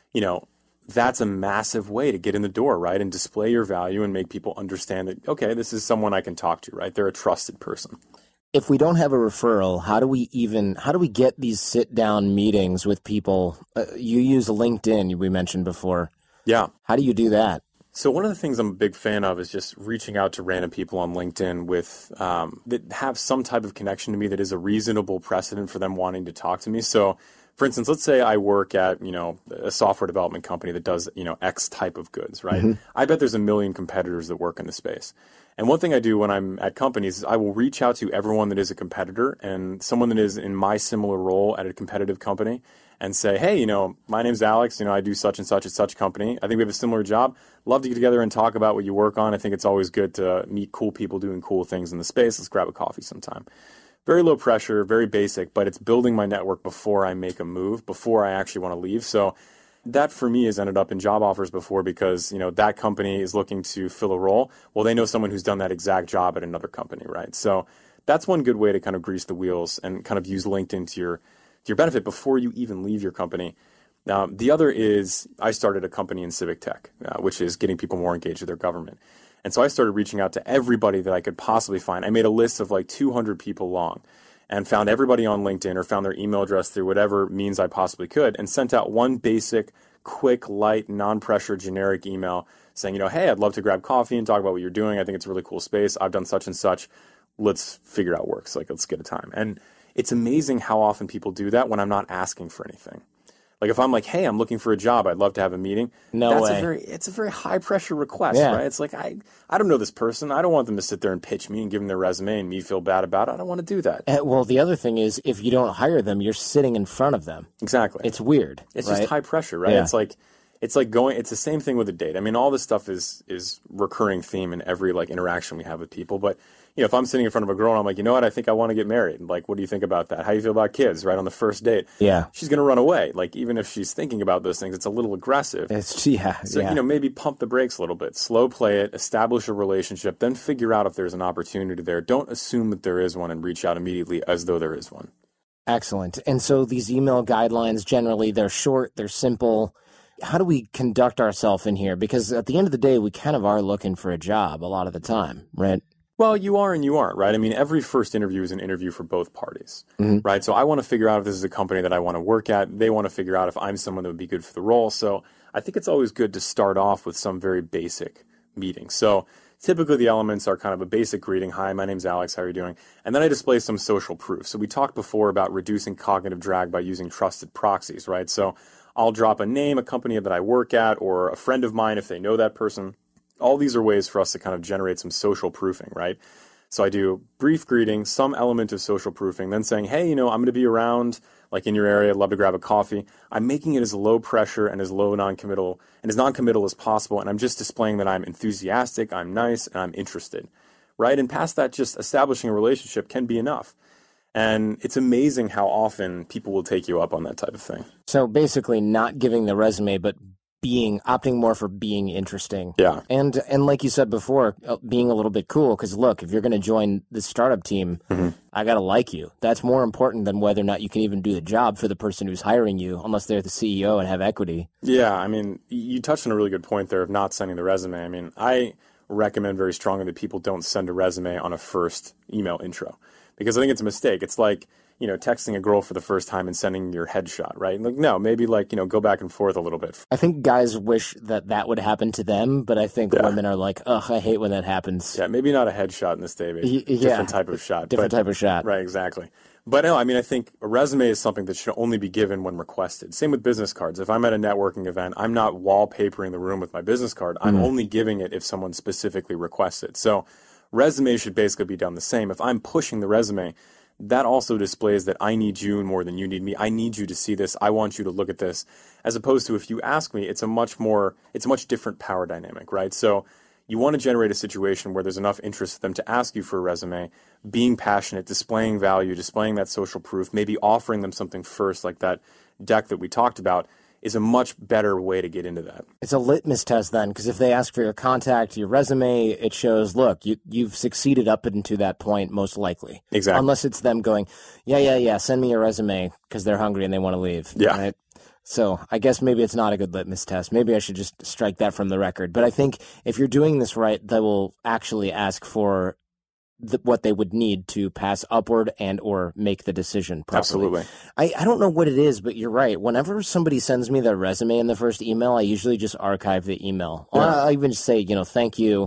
that's a massive way to get in the door, right? And display your value and make people understand that, okay, this is someone I can talk to, right? They're a trusted person. If we don't have a referral, how do we get these sit-down meetings with people? You use LinkedIn, we mentioned before. Yeah. How do you do that? So one of the things I'm a big fan of is just reaching out to random people on LinkedIn with that have some type of connection to me that is a reasonable precedent for them wanting to talk to me. So, for instance, let's say I work at, a software development company that does, X type of goods, right? Mm-hmm. I bet there's a million competitors that work in the space. And one thing I do when I'm at companies is I will reach out to everyone that is a competitor and someone that is in my similar role at a competitive company and say, hey, my name's Alex, I do such and such at such company. I think we have a similar job. Love to get together and talk about what you work on. I think it's always good to meet cool people doing cool things in the space. Let's grab a coffee sometime. Very low pressure, very basic, but it's building my network before I make a move, before I actually want to leave. So that for me has ended up in job offers before because, that company is looking to fill a role. Well, they know someone who's done that exact job at another company, right? So that's one good way to kind of grease the wheels and kind of use LinkedIn to your benefit before you even leave your company. The other is I started a company in civic tech, which is getting people more engaged with their government. And so I started reaching out to everybody that I could possibly find. I made a list of like 200 people long and found everybody on LinkedIn or found their email address through whatever means I possibly could and sent out one basic, quick, light, non-pressure, generic email saying, hey, I'd love to grab coffee and talk about what you're doing. I think it's a really cool space. I've done such and such. Let's figure out works. Let's get a time. And it's amazing how often people do that when I'm not asking for anything. Like if I'm like, hey, I'm looking for a job, I'd love to have a meeting. It's a very high pressure request, right? It's like, I don't know this person. I don't want them to sit there and pitch me and give them their resume and me feel bad about it. I don't want to do that. Well, the other thing is if you don't hire them, you're sitting in front of them. Exactly. It's weird. It's right? just high pressure, right? Yeah. It's like, it's like it's the same thing with a date. I mean, all this stuff is recurring theme in every like interaction we have with people. But, you know, if I'm sitting in front of a girl and I'm like, you know what, I think I want to get married. Like, what do you think about that? How do you feel about kids, right? On the first date. Yeah. She's going to run away. Like, even if she's thinking about those things, it's a little aggressive. So, you know, maybe pump the brakes a little bit, slow play it, establish a relationship, then figure out if there's an opportunity there. Don't assume that there is one and reach out immediately as though there is one. Excellent. And so these email guidelines, generally, they're short, they're simple. How do we conduct ourselves in here? Because at the end of the day, we kind of are looking for a job a lot of the time, right? Well, you are and you aren't, right? I mean, every first interview is an interview for both parties, right? So I want to figure out if this is a company that I want to work at. They want to figure out if I'm someone that would be good for the role. So I think it's always good to start off with some very basic meeting. So typically the elements are kind of a basic greeting. Hi, my name's Alex. How are you doing? And then I display some social proof. So we talked before about reducing cognitive drag by using trusted proxies, right? So I'll drop a name, a company that I work at, or a friend of mine if they know that person. All these are ways for us to kind of generate some social proofing, right? So I do brief greeting, some element of social proofing, then saying, hey, you know, I'm going to be around, like in your area, I'd love to grab a coffee. I'm making it as low pressure and as low non-committal and as non-committal as possible, and I'm just displaying that I'm enthusiastic, I'm nice, and I'm interested, right? And past that, just establishing a relationship can be enough. And it's amazing how often people will take you up on that type of thing. So basically not giving the resume, but opting more for being interesting. Yeah. And like you said before, being a little bit cool, because look, if you're going to join the startup team, I got to like you. That's more important than whether or not you can even do the job for the person who's hiring you, unless they're the CEO and have equity. Yeah, I mean, you touched on a really good point there of not sending the resume. I mean, I recommend very strongly that people don't send a resume on a first email intro, because I think it's a mistake. It's like, you know, texting a girl for the first time and sending your headshot, right? Like, no, maybe like, you know, go back and forth a little bit. I think guys wish that would happen to them, but I think women are like, ugh, I hate when that happens. Yeah, maybe not a headshot in this day, maybe. Different type of shot. Type of shot. Right, exactly. But no, I mean, I think a resume is something that should only be given when requested. Same with business cards. If I'm at a networking event, I'm not wallpapering the room with my business card. I'm only giving it if someone specifically requests it. So resume should basically be done the same. If I'm pushing the resume, that also displays that I need you more than you need me. I need you to see this. I want you to look at this. As opposed to if you ask me, it's a much different power dynamic, right? So you want to generate a situation where there's enough interest for them to ask you for a resume, being passionate, displaying value, displaying that social proof, maybe offering them something first, like that deck that we talked about, is a much better way to get into that. It's a litmus test then, because if they ask for your contact, your resume, it shows, look, you've succeeded up into that point, most likely. Exactly. Unless it's them going, yeah, send me your resume, because they're hungry and they want to leave. Yeah. Right? So I guess maybe it's not a good litmus test. Maybe I should just strike that from the record. But I think if you're doing this right, they will actually ask for what they would need to pass upward and or make the decision properly. Absolutely. I don't know what it is, but you're right. Whenever somebody sends me their resume in the first email, I usually just archive the email. Yeah. I'll even just say, thank you,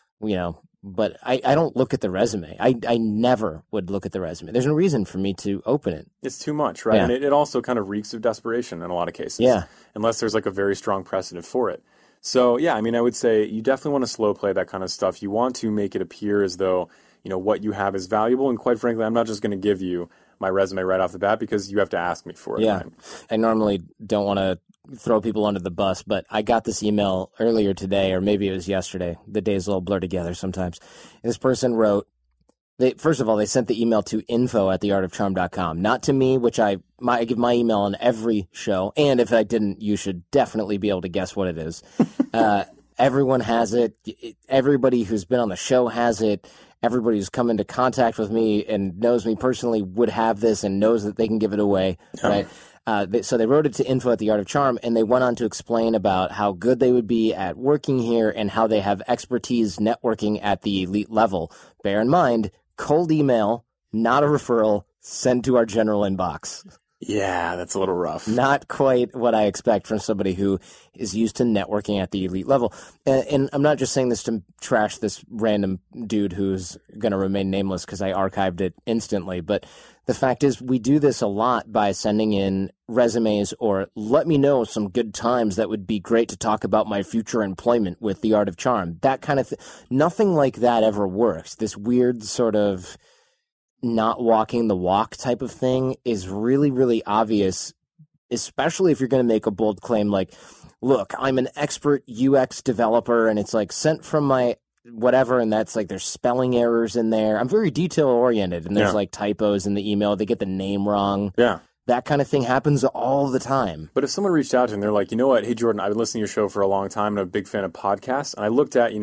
but I don't look at the resume. I never would look at the resume. There's no reason for me to open it. It's too much, right? Yeah. And it also kind of reeks of desperation in a lot of cases. Yeah. Unless there's like a very strong precedent for it. So, yeah, I mean, I would say you definitely want to slow play that kind of stuff. You want to make it appear as though what you have is valuable. And quite frankly, I'm not just going to give you my resume right off the bat because you have to ask me for it. Yeah. Right? I normally don't want to throw people under the bus, but I got this email earlier today, or maybe it was yesterday. The days all blur together sometimes. This person wrote, first of all, they sent the email to info@theartofcharm.com, not to me, which I give my email on every show. And if I didn't, you should definitely be able to guess what it is. Everyone has it. Everybody who's been on the show has it. Everybody who's come into contact with me and knows me personally would have this and knows that they can give it away, right? So they wrote it to info@theartofcharm, and they went on to explain about how good they would be at working here and how they have expertise networking at the elite level. Bear in mind, cold email, not a referral, sent to our general inbox. Yeah, that's a little rough. Not quite what I expect from somebody who is used to networking at the elite level. And I'm not just saying this to trash this random dude who's going to remain nameless because I archived it instantly. But the fact is, we do this a lot by sending in resumes or let me know some good times that would be great to talk about my future employment with The Art of Charm. That kind of thing. Nothing like that ever works. This weird sort of not walking the walk type of thing is really, really obvious, especially if you're going to make a bold claim like, look, I'm an expert UX developer, and it's like sent from my whatever, and that's like there's spelling errors in there. I'm very detail oriented, and there's like typos in the email. They get the name wrong. Yeah. That kind of thing happens all the time. But if someone reached out to you and they're like, you know what, hey, Jordan, I've been listening to your show for a long time, and I'm a big fan of podcasts, and I looked at,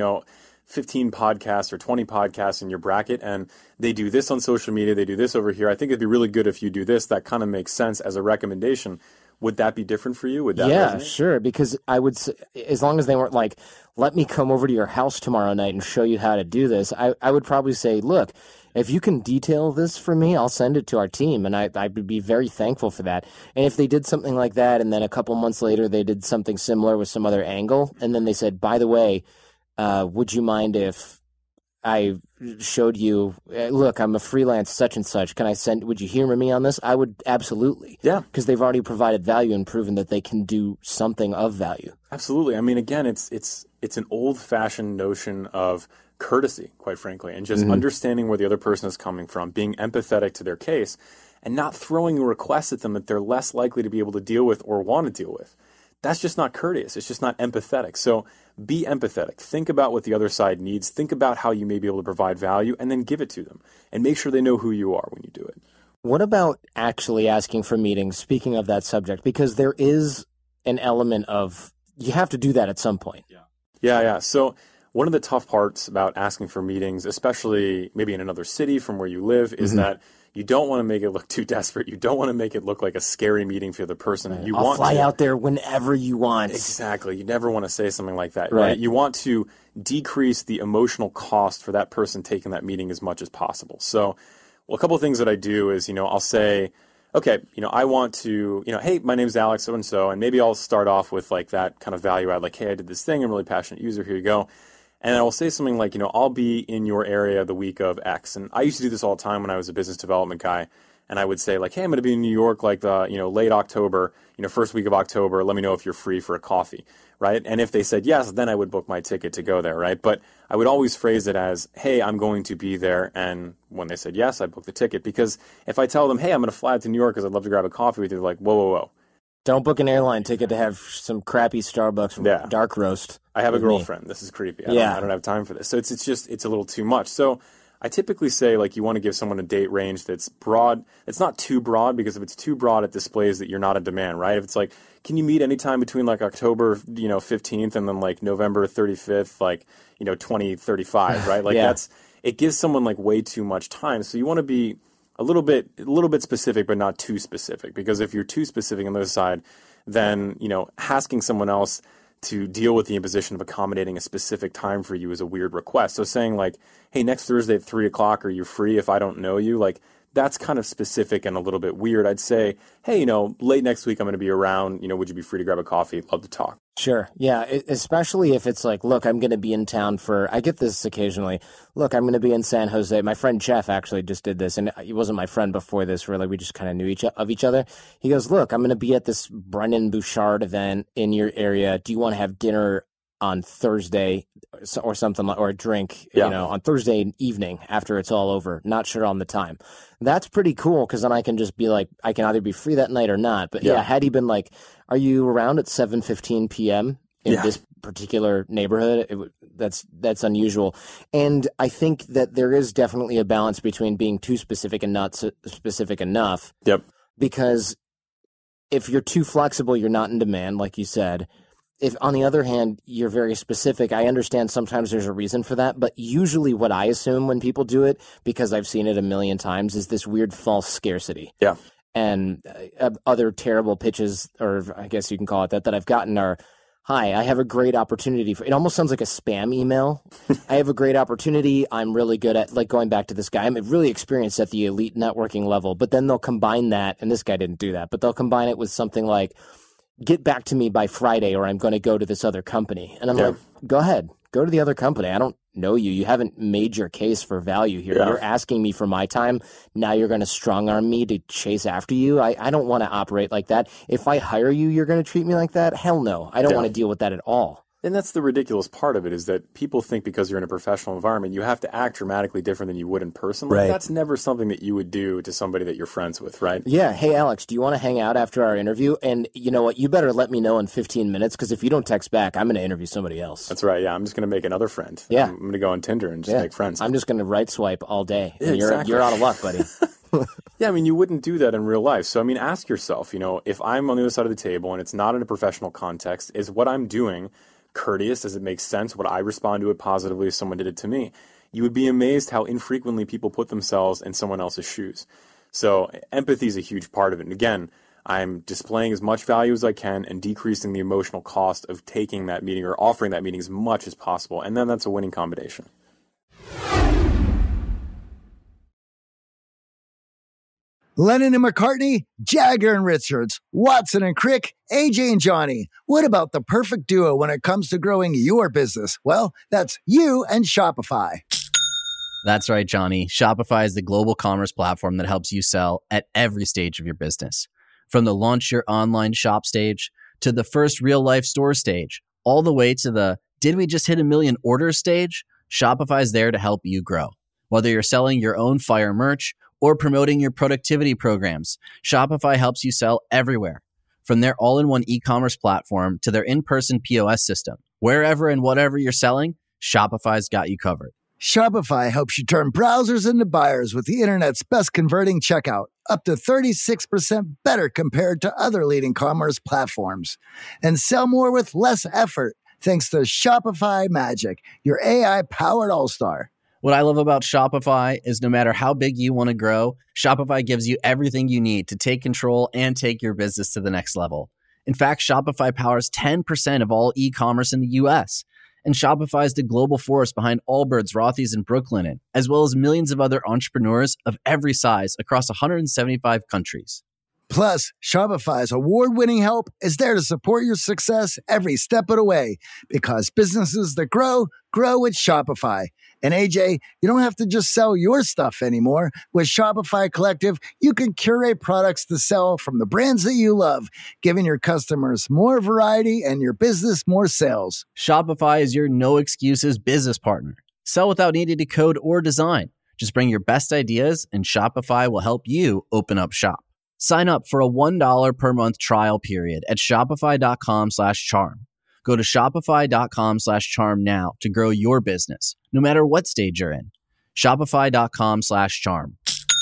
15 podcasts or 20 podcasts in your bracket, and they do this on social media, they do this over here. I think it'd be really good if you do this. That kind of makes sense as a recommendation. Would that be different for you? Would that resonate? Sure, because I would, as long as they weren't like, let me come over to your house tomorrow night and show you how to do this, I would probably say, look, if you can detail this for me, I'll send it to our team, and I would be very thankful for that. And if they did something like that, and then a couple months later they did something similar with some other angle, and then they said, by the way, would you mind if I showed you, look, I'm a freelance such and such, would you humor me on this? I would absolutely. Yeah. Because they've already provided value and proven that they can do something of value. Absolutely. I mean, again, it's an old-fashioned notion of courtesy, quite frankly, and just understanding where the other person is coming from, being empathetic to their case, and not throwing a request at them that they're less likely to be able to deal with or want to deal with. That's just not courteous. It's just not empathetic. So be empathetic. Think about what the other side needs. Think about how you may be able to provide value, and then give it to them. And make sure they know who you are when you do it. What about actually asking for meetings, speaking of that subject? Because there is an element of, you have to do that at some point. Yeah. So one of the tough parts about asking for meetings, especially maybe in another city from where you live, is that you don't want to make it look too desperate. You don't want to make it look like a scary meeting for the other person. Right. You I'll want fly to out there whenever you want. Exactly. You never want to say something like that, right? You want to decrease the emotional cost for that person taking that meeting as much as possible. So, a couple of things that I do is, I'll say, okay, I want to, hey, my name's Alex, so-and-so, and maybe I'll start off with like that kind of value add, like, hey, I did this thing, I'm a really passionate user, here you go. And I will say something like, I'll be in your area the week of X. And I used to do this all the time when I was a business development guy. And I would say like, hey, I'm going to be in New York like the, late October, first week of October. Let me know if you're free for a coffee, right? And if they said yes, then I would book my ticket to go there, right? But I would always phrase it as, hey, I'm going to be there. And when they said yes, I booked the ticket. Because if I tell them, hey, I'm going to fly out to New York because I'd love to grab a coffee with you, they're like, whoa. Don't book an airline ticket to have some crappy Starbucks dark roast. I have a girlfriend. This is creepy. I don't have time for this. So it's a little too much. So I typically say like you want to give someone a date range that's broad. It's not too broad, because if it's too broad, it displays that you're not in demand, right? If it's like, can you meet anytime between like October 15th and then like November 35th, like 2035, right? Like it gives someone like way too much time. So you want to be a little bit specific, but not too specific, because if you're too specific on the other side, then, asking someone else to deal with the imposition of accommodating a specific time for you is a weird request. So saying like, hey, next Thursday at 3:00, are you free if I don't know you? Like, that's kind of specific and a little bit weird. I'd say, hey, late next week I'm going to be around, would you be free to grab a coffee? Love to talk. Sure. Yeah. Especially if it's like, look, I'm going to be in town I get this occasionally. Look, I'm going to be in San Jose. My friend Jeff actually just did this, and he wasn't my friend before this, really. We just kind of knew each other. He goes, look, I'm going to be at this Brendan Bouchard event in your area. Do you want to have dinner on Thursday or something like, or a drink, on Thursday evening after it's all over? Not sure on the time. That's pretty cool, because then I can just be like, I can either be free that night or not. But had he been like, are you around at 7:15 p.m. in this particular neighborhood? That's unusual. And I think that there is definitely a balance between being too specific and not specific enough. Yep. Because if you're too flexible, you're not in demand, like you said. If, on the other hand, you're very specific, I understand sometimes there's a reason for that, but usually what I assume when people do it, because I've seen it a million times, is this weird false scarcity. Yeah. And other terrible pitches, or I guess you can call it that I've gotten are, hi, I have a great opportunity it almost sounds like a spam email. I have a great opportunity. I'm really good at, like, going back to this guy, I'm really experienced at the elite networking level, but then they'll combine that, and this guy didn't do that, but they'll combine it with something like, get back to me by Friday or I'm going to go to this other company. And I'm like, go ahead, go to the other company. I don't know you. You haven't made your case for value here. You're asking me for my time. Now you're going to strong arm me to chase after you. I don't want to operate like that. If I hire you, you're going to treat me like that? Hell no. I don't want to deal with that at all. And that's the ridiculous part of it, is that people think because you're in a professional environment, you have to act dramatically different than you would in person. Like, that's never something that you would do to somebody that you're friends with, right? Yeah. Hey, Alex, do you want to hang out after our interview? And you know what? You better let me know in 15 minutes, because if you don't text back, I'm going to interview somebody else. That's right. Yeah. I'm just going to make another friend. Yeah. I'm going to go on Tinder and just make friends. I'm just going to right swipe all day. Yeah, and exactly. You're out of luck, buddy. Yeah, I mean, you wouldn't do that in real life. So, I mean, ask yourself, if I'm on the other side of the table and it's not in a professional context, is what I'm doing courteous? Does it make sense? Would I respond to it positively if someone did it to me? You would be amazed how infrequently people put themselves in someone else's shoes. So empathy is a huge part of it. And again, I'm displaying as much value as I can and decreasing the emotional cost of taking that meeting or offering that meeting as much as possible. And then that's a winning combination. Lennon and McCartney, Jagger and Richards, Watson and Crick, AJ and Johnny. What about the perfect duo when it comes to growing your business? Well, that's you and Shopify. That's right, Johnny. Shopify is the global commerce platform that helps you sell at every stage of your business. From the launch your online shop stage to the first real life store stage, all the way to the did we just hit 1 million orders stage? Shopify is there to help you grow. Whether you're selling your own fire merch or promoting your productivity programs, Shopify helps you sell everywhere. From their all-in-one e-commerce platform to their in-person POS system, wherever and whatever you're selling, Shopify's got you covered. Shopify helps you turn browsers into buyers with the internet's best converting checkout, up to 36% better compared to other leading commerce platforms. And sell more with less effort thanks to Shopify Magic, your AI-powered all-star. What I love about Shopify is no matter how big you want to grow, Shopify gives you everything you need to take control and take your business to the next level. In fact, Shopify powers 10% of all e-commerce in the U.S., and Shopify is the global force behind Allbirds, Rothy's, and Brooklinen, as well as millions of other entrepreneurs of every size across 175 countries. Plus, Shopify's award-winning help is there to support your success every step of the way, because businesses that grow with Shopify. And AJ, you don't have to just sell your stuff anymore. With Shopify Collective, you can curate products to sell from the brands that you love, giving your customers more variety and your business more sales. Shopify is your no excuses business partner. Sell without needing to code or design. Just bring your best ideas and Shopify will help you open up shop. Sign up for a $1 per month trial period at shopify.com/charm. Go to shopify.com/charm now to grow your business, no matter what stage you're in. Shopify.com/charm.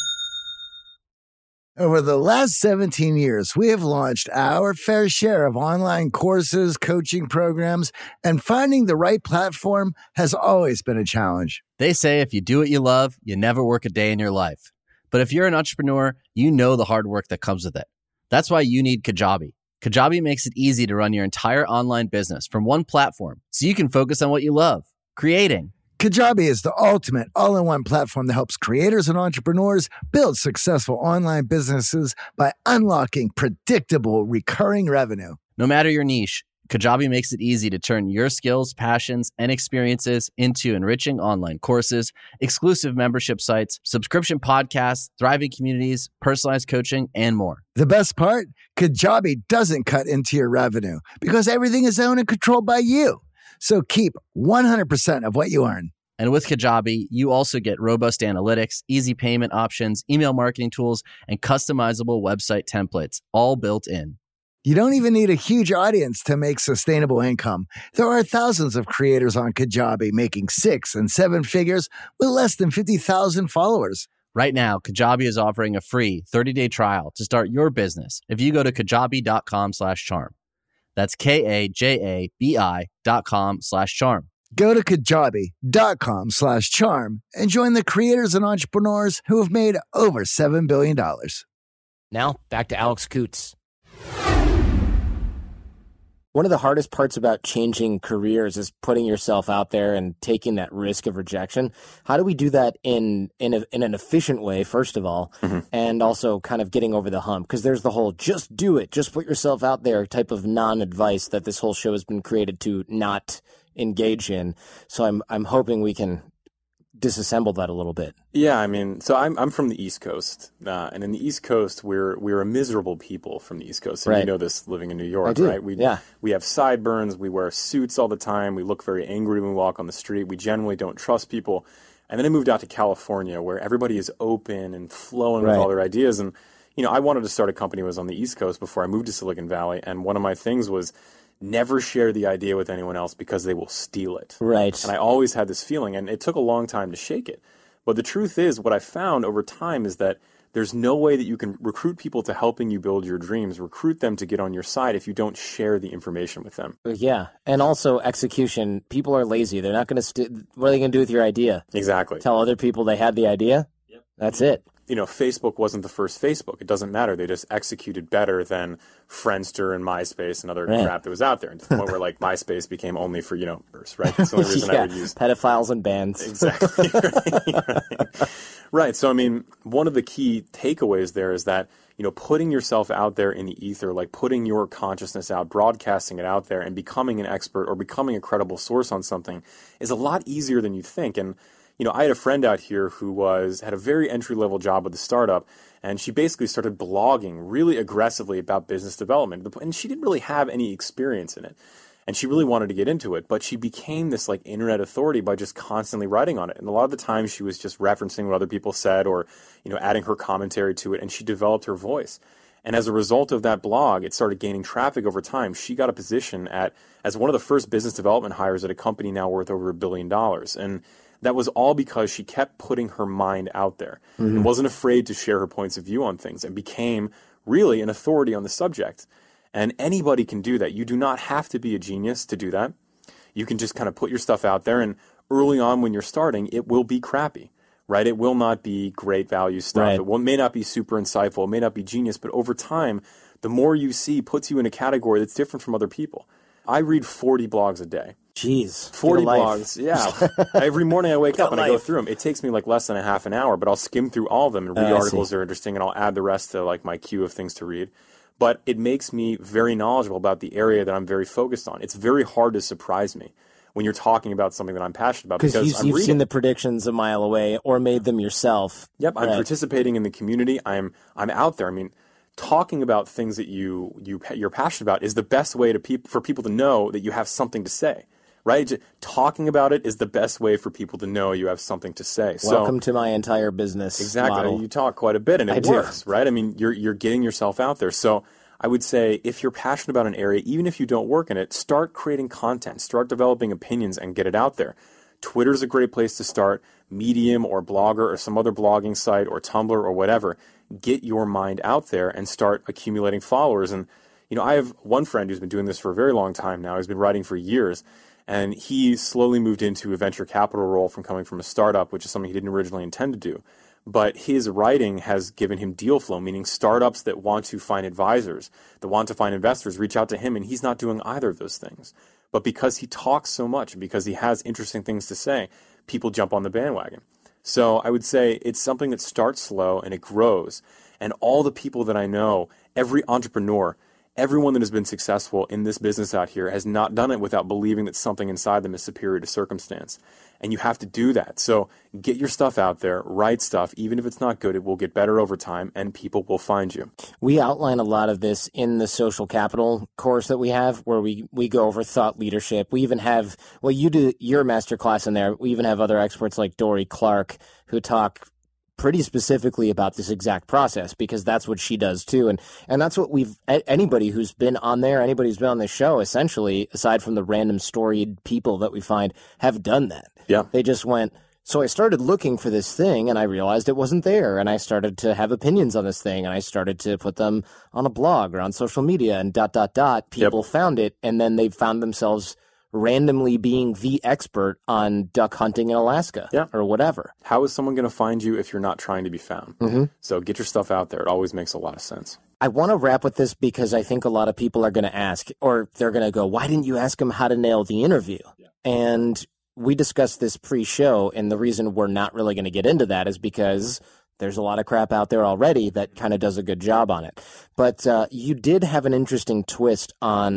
Over the last 17 years, we have launched our fair share of online courses, coaching programs, and finding the right platform has always been a challenge. They say if you do what you love, you never work a day in your life. But if you're an entrepreneur, you know the hard work that comes with it. That's why you need Kajabi. Kajabi makes it easy to run your entire online business from one platform so you can focus on what you love, creating. Kajabi is the ultimate all-in-one platform that helps creators and entrepreneurs build successful online businesses by unlocking predictable recurring revenue. No matter your niche, Kajabi makes it easy to turn your skills, passions, and experiences into enriching online courses, exclusive membership sites, subscription podcasts, thriving communities, personalized coaching, and more. The best part? Kajabi doesn't cut into your revenue because everything is owned and controlled by you. So keep 100% of what you earn. And with Kajabi, you also get robust analytics, easy payment options, email marketing tools, and customizable website templates, all built in. You don't even need a huge audience to make sustainable income. There are thousands of creators on Kajabi making 6 and 7 figures with less than 50,000 followers. Right now, Kajabi is offering a free 30-day trial to start your business if you go to kajabi.com/charm. That's KAJABI.com/charm. Go to kajabi.com/charm and join the creators and entrepreneurs who have made over $7 billion. Now, back to Alex Kutz. One of the hardest parts about changing careers is putting yourself out there and taking that risk of rejection. How do we do that in an efficient way, first of all, and also kind of getting over the hump? Because there's the whole just do it, just put yourself out there type of non-advice that this whole show has been created to not engage in. So I'm hoping we can disassemble that a little bit. Yeah, I mean, so I'm from the East Coast, and in the East Coast, we're a miserable people from the East Coast. And right. You know this living in New York, I do. right? We have sideburns, we wear suits all the time, we look very angry when we walk on the street, we generally don't trust people. And then I moved out to California, where everybody is open and flowing with all their ideas. And, I wanted to start a company that was on the East Coast before I moved to Silicon Valley, and one of my things was never share the idea with anyone else because they will steal it. Right. And I always had this feeling, and it took a long time to shake it. But the truth is, what I found over time is that there's no way that you can recruit people to helping you build your dreams, recruit them to get on your side if you don't share the information with them. Yeah. And also execution. People are lazy. They're not going to what are they going to do with your idea? Exactly. Tell other people they had the idea? Yep. That's it. Facebook wasn't the first Facebook. It doesn't matter. They just executed better than Friendster and MySpace and other crap that was out there. And to the point where MySpace became only for, right? That's the only reason I would use. Pedophiles and bands. Exactly. Right. So, I mean, one of the key takeaways there is that, putting yourself out there in the ether, like putting your consciousness out, broadcasting it out there and becoming an expert or becoming a credible source on something is a lot easier than you think. And I had a friend out here who had a very entry-level job with a startup, and she basically started blogging really aggressively about business development. And she didn't really have any experience in it, and she really wanted to get into it. But she became this internet authority by just constantly writing on it. And a lot of the time she was just referencing what other people said or, adding her commentary to it, and she developed her voice. And as a result of that blog, it started gaining traffic over time. She got a position as one of the first business development hires at a company now worth over $1 billion. And that was all because she kept putting her mind out there and wasn't afraid to share her points of view on things and became really an authority on the subject. And anybody can do that. You do not have to be a genius to do that. You can just kind of put your stuff out there, and early on when you're starting, it will be crappy, right? It will not be great value stuff. Right. It may not be super insightful. It may not be genius, but over time, the more you see puts you in a category that's different from other people. I read 40 blogs a day. Jeez. 40 blogs, yeah. Every morning I wake up and I go through them. It takes me less than a half an hour, but I'll skim through all of them and read articles that are interesting, and I'll add the rest to my queue of things to read. But it makes me very knowledgeable about the area that I'm very focused on. It's very hard to surprise me when you're talking about something that I'm passionate about because you've seen the predictions a mile away or made them yourself. Yep, I'm participating in the community. I'm out there. I mean, talking about things that you're passionate about is the best way for people to know that you have something to say. Right? Talking about it is the best way for people to know you have something to say. Welcome to my entire business model. You talk quite a bit, and it works, right? I mean, you're getting yourself out there. So I would say if you're passionate about an area, even if you don't work in it, start creating content, start developing opinions, and get it out there. Twitter's a great place to start. Medium or Blogger or some other blogging site or Tumblr or whatever. Get your mind out there and start accumulating followers. And, I have one friend who's been doing this for a very long time now. He's been writing for years. And he slowly moved into a venture capital role from coming from a startup, which is something he didn't originally intend to do. But his writing has given him deal flow, meaning startups that want to find advisors, that want to find investors, reach out to him, and he's not doing either of those things. But because he talks so much, and because he has interesting things to say, people jump on the bandwagon. So I would say it's something that starts slow and it grows. And all the people that I know, every entrepreneur, everyone that has been successful in this business out here has not done it without believing that something inside them is superior to circumstance. And you have to do that. So get your stuff out there, write stuff. Even if it's not good, it will get better over time and people will find you. We outline a lot of this in the social capital course that we have where we go over thought leadership. We even have, you do your masterclass in there. We even have other experts like Dory Clark who talk pretty specifically about this exact process because that's what she does too. And that's what anybody who's been on there, anybody who's been on this show, essentially, aside from the random storied people that we find, have done that. Yeah. They just went, so I started looking for this thing and I realized it wasn't there. And I started to have opinions on this thing and I started to put them on a blog or on social media and ... People found it and then they found themselves randomly being the expert on duck hunting in Alaska or whatever. How is someone going to find you if you're not trying to be found? Mm-hmm. So get your stuff out there. It always makes a lot of sense. I want to wrap with this because I think a lot of people are going to ask, or they're going to go, why didn't you ask him how to nail the interview? Yeah. And we discussed this pre-show, and the reason we're not really going to get into that is because there's a lot of crap out there already that kind of does a good job on it. But you did have an interesting twist on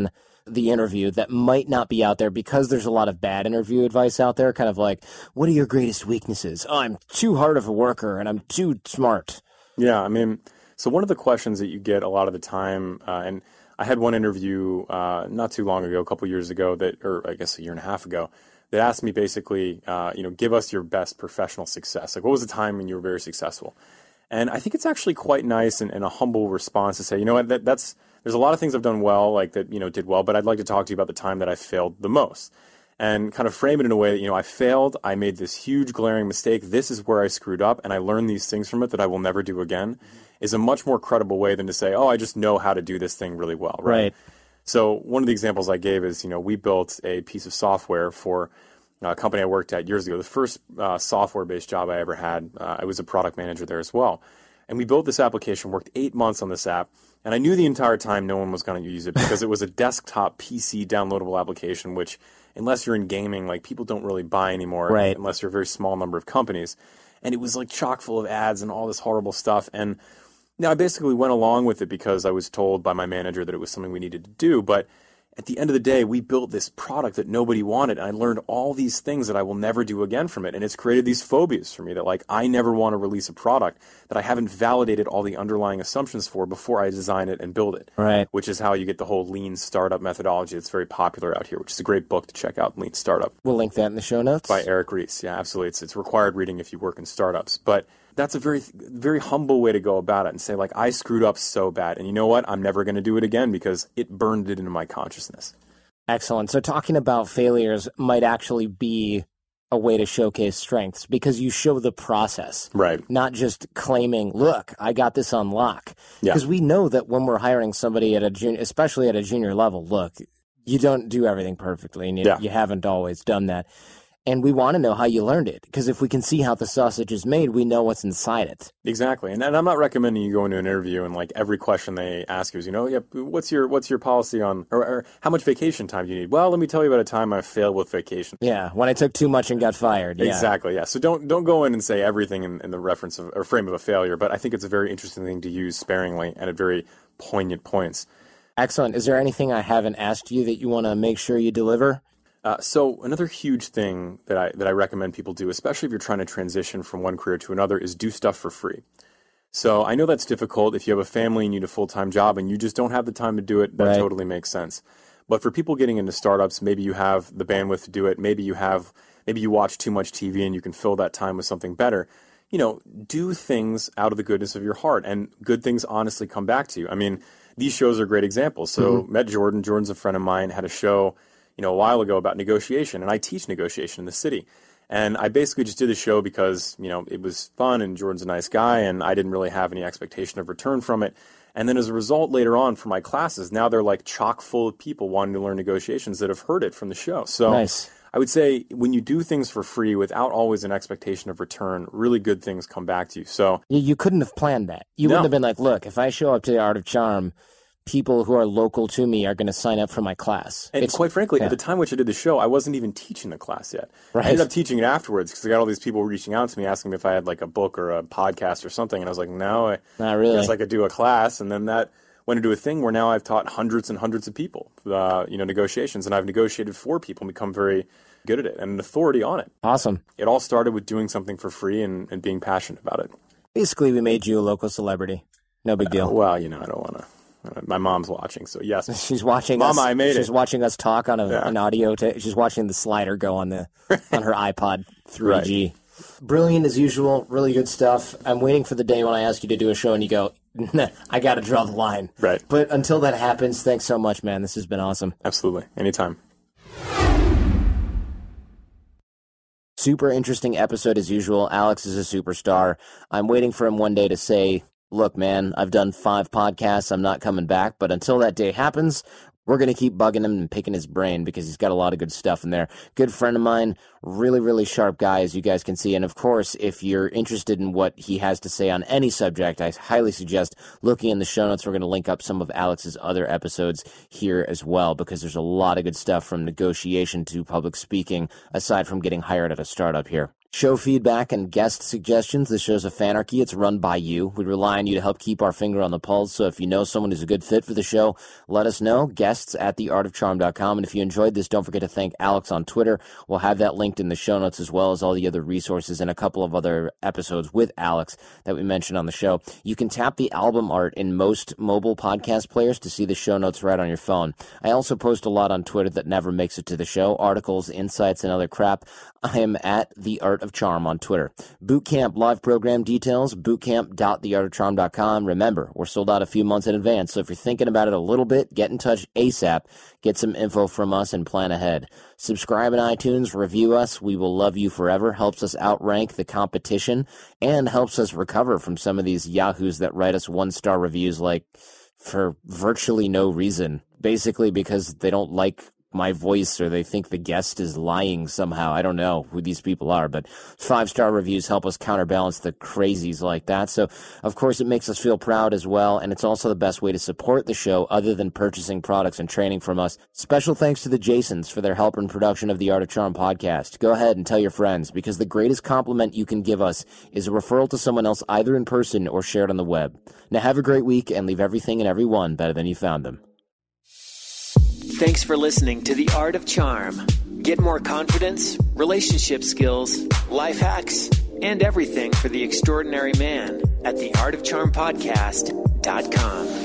the interview that might not be out there because there's a lot of bad interview advice out there, kind of like, what are your greatest weaknesses? Oh, I'm too hard of a worker and I'm too smart. Yeah, I mean, so one of the questions that you get a lot of the time, and I had one interview not too long ago, a couple years ago, or I guess a year and a half ago, that asked me basically, give us your best professional success. Like, what was the time when you were very successful? And I think it's actually quite nice and a humble response to say, you know what, there's a lot of things I've done well, like that, did well, but I'd like to talk to you about the time that I failed the most. And kind of frame it in a way that, I failed, I made this huge glaring mistake, this is where I screwed up, and I learned these things from it that I will never do again, is a much more credible way than to say, oh, I just know how to do this thing really well, right? So one of the examples I gave is, we built a piece of software for a company I worked at years ago, the first software-based job I ever had. I was a product manager there as well. And we built this application, worked 8 months on this app, and I knew the entire time no one was going to use it because it was a desktop PC downloadable application, which, unless you're in gaming, like people don't really buy anymore, unless you're a very small number of companies. And it was like chock full of ads and all this horrible stuff. And I basically went along with it because I was told by my manager that it was something we needed to do. But at the end of the day, we built this product that nobody wanted, and I learned all these things that I will never do again from it. And it's created these phobias for me that, like, I never want to release a product that I haven't validated all the underlying assumptions for before I design it and build it. Right. Which is how you get the whole lean startup methodology that's very popular out here, which is a great book to check out, Lean Startup. We'll link that in the show notes. By Eric Ries. Yeah, absolutely. It's required reading if you work in startups. But that's a very, very humble way to go about it and say, like, I screwed up so bad. And you know what? I'm never going to do it again because it burned it into my consciousness. Excellent. So talking about failures might actually be a way to showcase strengths because you show the process. Right. Not just claiming, look, I got this on lock. Yeah. Because we know that when we're hiring somebody at especially at a junior level, look, you don't do everything perfectly and you haven't always done that. And we want to know how you learned it, because if we can see how the sausage is made, we know what's inside it. Exactly. And I'm not recommending you go into an interview and, like, every question they ask you is, what's your policy on, or how much vacation time do you need? Well, let me tell you about a time I failed with vacation. Yeah, when I took too much and got fired. Yeah. Exactly, yeah. So don't go in and say everything in the reference of or frame of a failure, but I think it's a very interesting thing to use sparingly and at very poignant points. Excellent. Is there anything I haven't asked you that you want to make sure you deliver? So another huge thing that I recommend people do, especially if you're trying to transition from one career to another, is do stuff for free. So I know that's difficult. If you have a family and you need a full-time job and you just don't have the time to do it, that totally makes sense. But for people getting into startups, maybe you have the bandwidth to do it. Maybe you watch too much TV and you can fill that time with something better. Do things out of the goodness of your heart, and good things honestly come back to you. I mean, these shows are great examples. So met Jordan. Jordan's a friend of mine, had a show a while ago about negotiation, and I teach negotiation in the city. And I basically just did the show because, it was fun and Jordan's a nice guy and I didn't really have any expectation of return from it. And then as a result, later on for my classes, now they're like chock full of people wanting to learn negotiations that have heard it from the show. So nice. I would say when you do things for free without always an expectation of return, really good things come back to you. So you couldn't have planned that. You wouldn't have been like, look, if I show up to the Art of Charm, people who are local to me are going to sign up for my class. And quite frankly, at the time which I did the show, I wasn't even teaching the class yet. Right. I ended up teaching it afterwards because I got all these people reaching out to me asking me if I had like a book or a podcast or something. And I was like, no, not really. I guess I could do a class. And then that went into a thing where now I've taught hundreds and hundreds of people, negotiations. And I've negotiated for people and become very good at it and an authority on it. Awesome. It all started with doing something for free and being passionate about it. Basically, we made you a local celebrity. No big deal. Well, I don't want to. My mom's watching, so yes. She's watching Mama, I made it. She's watching us talk on an audio. She's watching the slider go on her iPod 3G. Right. Brilliant as usual. Really good stuff. I'm waiting for the day when I ask you to do a show and you go, nah, I got to draw the line. Right. But until that happens, thanks so much, man. This has been awesome. Absolutely. Anytime. Super interesting episode as usual. Alex is a superstar. I'm waiting for him one day to say, look, man, I've done 5 podcasts. I'm not coming back. But until that day happens, we're going to keep bugging him and picking his brain because he's got a lot of good stuff in there. Good friend of mine, really, really sharp guy, as you guys can see. And, of course, if you're interested in what he has to say on any subject, I highly suggest looking in the show notes. We're going to link up some of Alex's other episodes here as well because there's a lot of good stuff from negotiation to public speaking, aside from getting hired at a startup here. Show feedback and guest suggestions. This show's a fanarchy. It's run by you. We rely on you to help keep our finger on the pulse. So if you know someone who's a good fit for the show, let us know. Guests at theartofcharm.com. And if you enjoyed this, don't forget to thank Alex on Twitter. We'll have that linked in the show notes, as well as all the other resources and a couple of other episodes with Alex that we mentioned on the show. You can tap the album art in most mobile podcast players to see the show notes right on your phone. I also post a lot on Twitter that never makes it to the show. Articles, insights, and other crap. I am at The Art of Charm on Twitter. Bootcamp live program details, bootcamp.theartofcharm.com. Remember, we're sold out a few months in advance, so if you're thinking about it a little bit, get in touch ASAP, get some info from us, and plan ahead. Subscribe in iTunes, review us. We will love you forever. Helps us outrank the competition and helps us recover from some of these yahoos that write us one-star reviews like for virtually no reason, basically because they don't like my voice or they think the guest is lying somehow. I don't know who these people are, but 5-star reviews help us counterbalance the crazies like that. So, of course, it makes us feel proud as well, and it's also the best way to support the show other than purchasing products and training from us. Special thanks to the Jasons for their help in production of the Art of Charm podcast. Go ahead and tell your friends, because the greatest compliment you can give us is a referral to someone else either in person or shared on the web. Now have a great week and leave everything and everyone better than you found them. Thanks for listening to The Art of Charm. Get more confidence, relationship skills, life hacks, and everything for the extraordinary man at theartofcharmpodcast.com.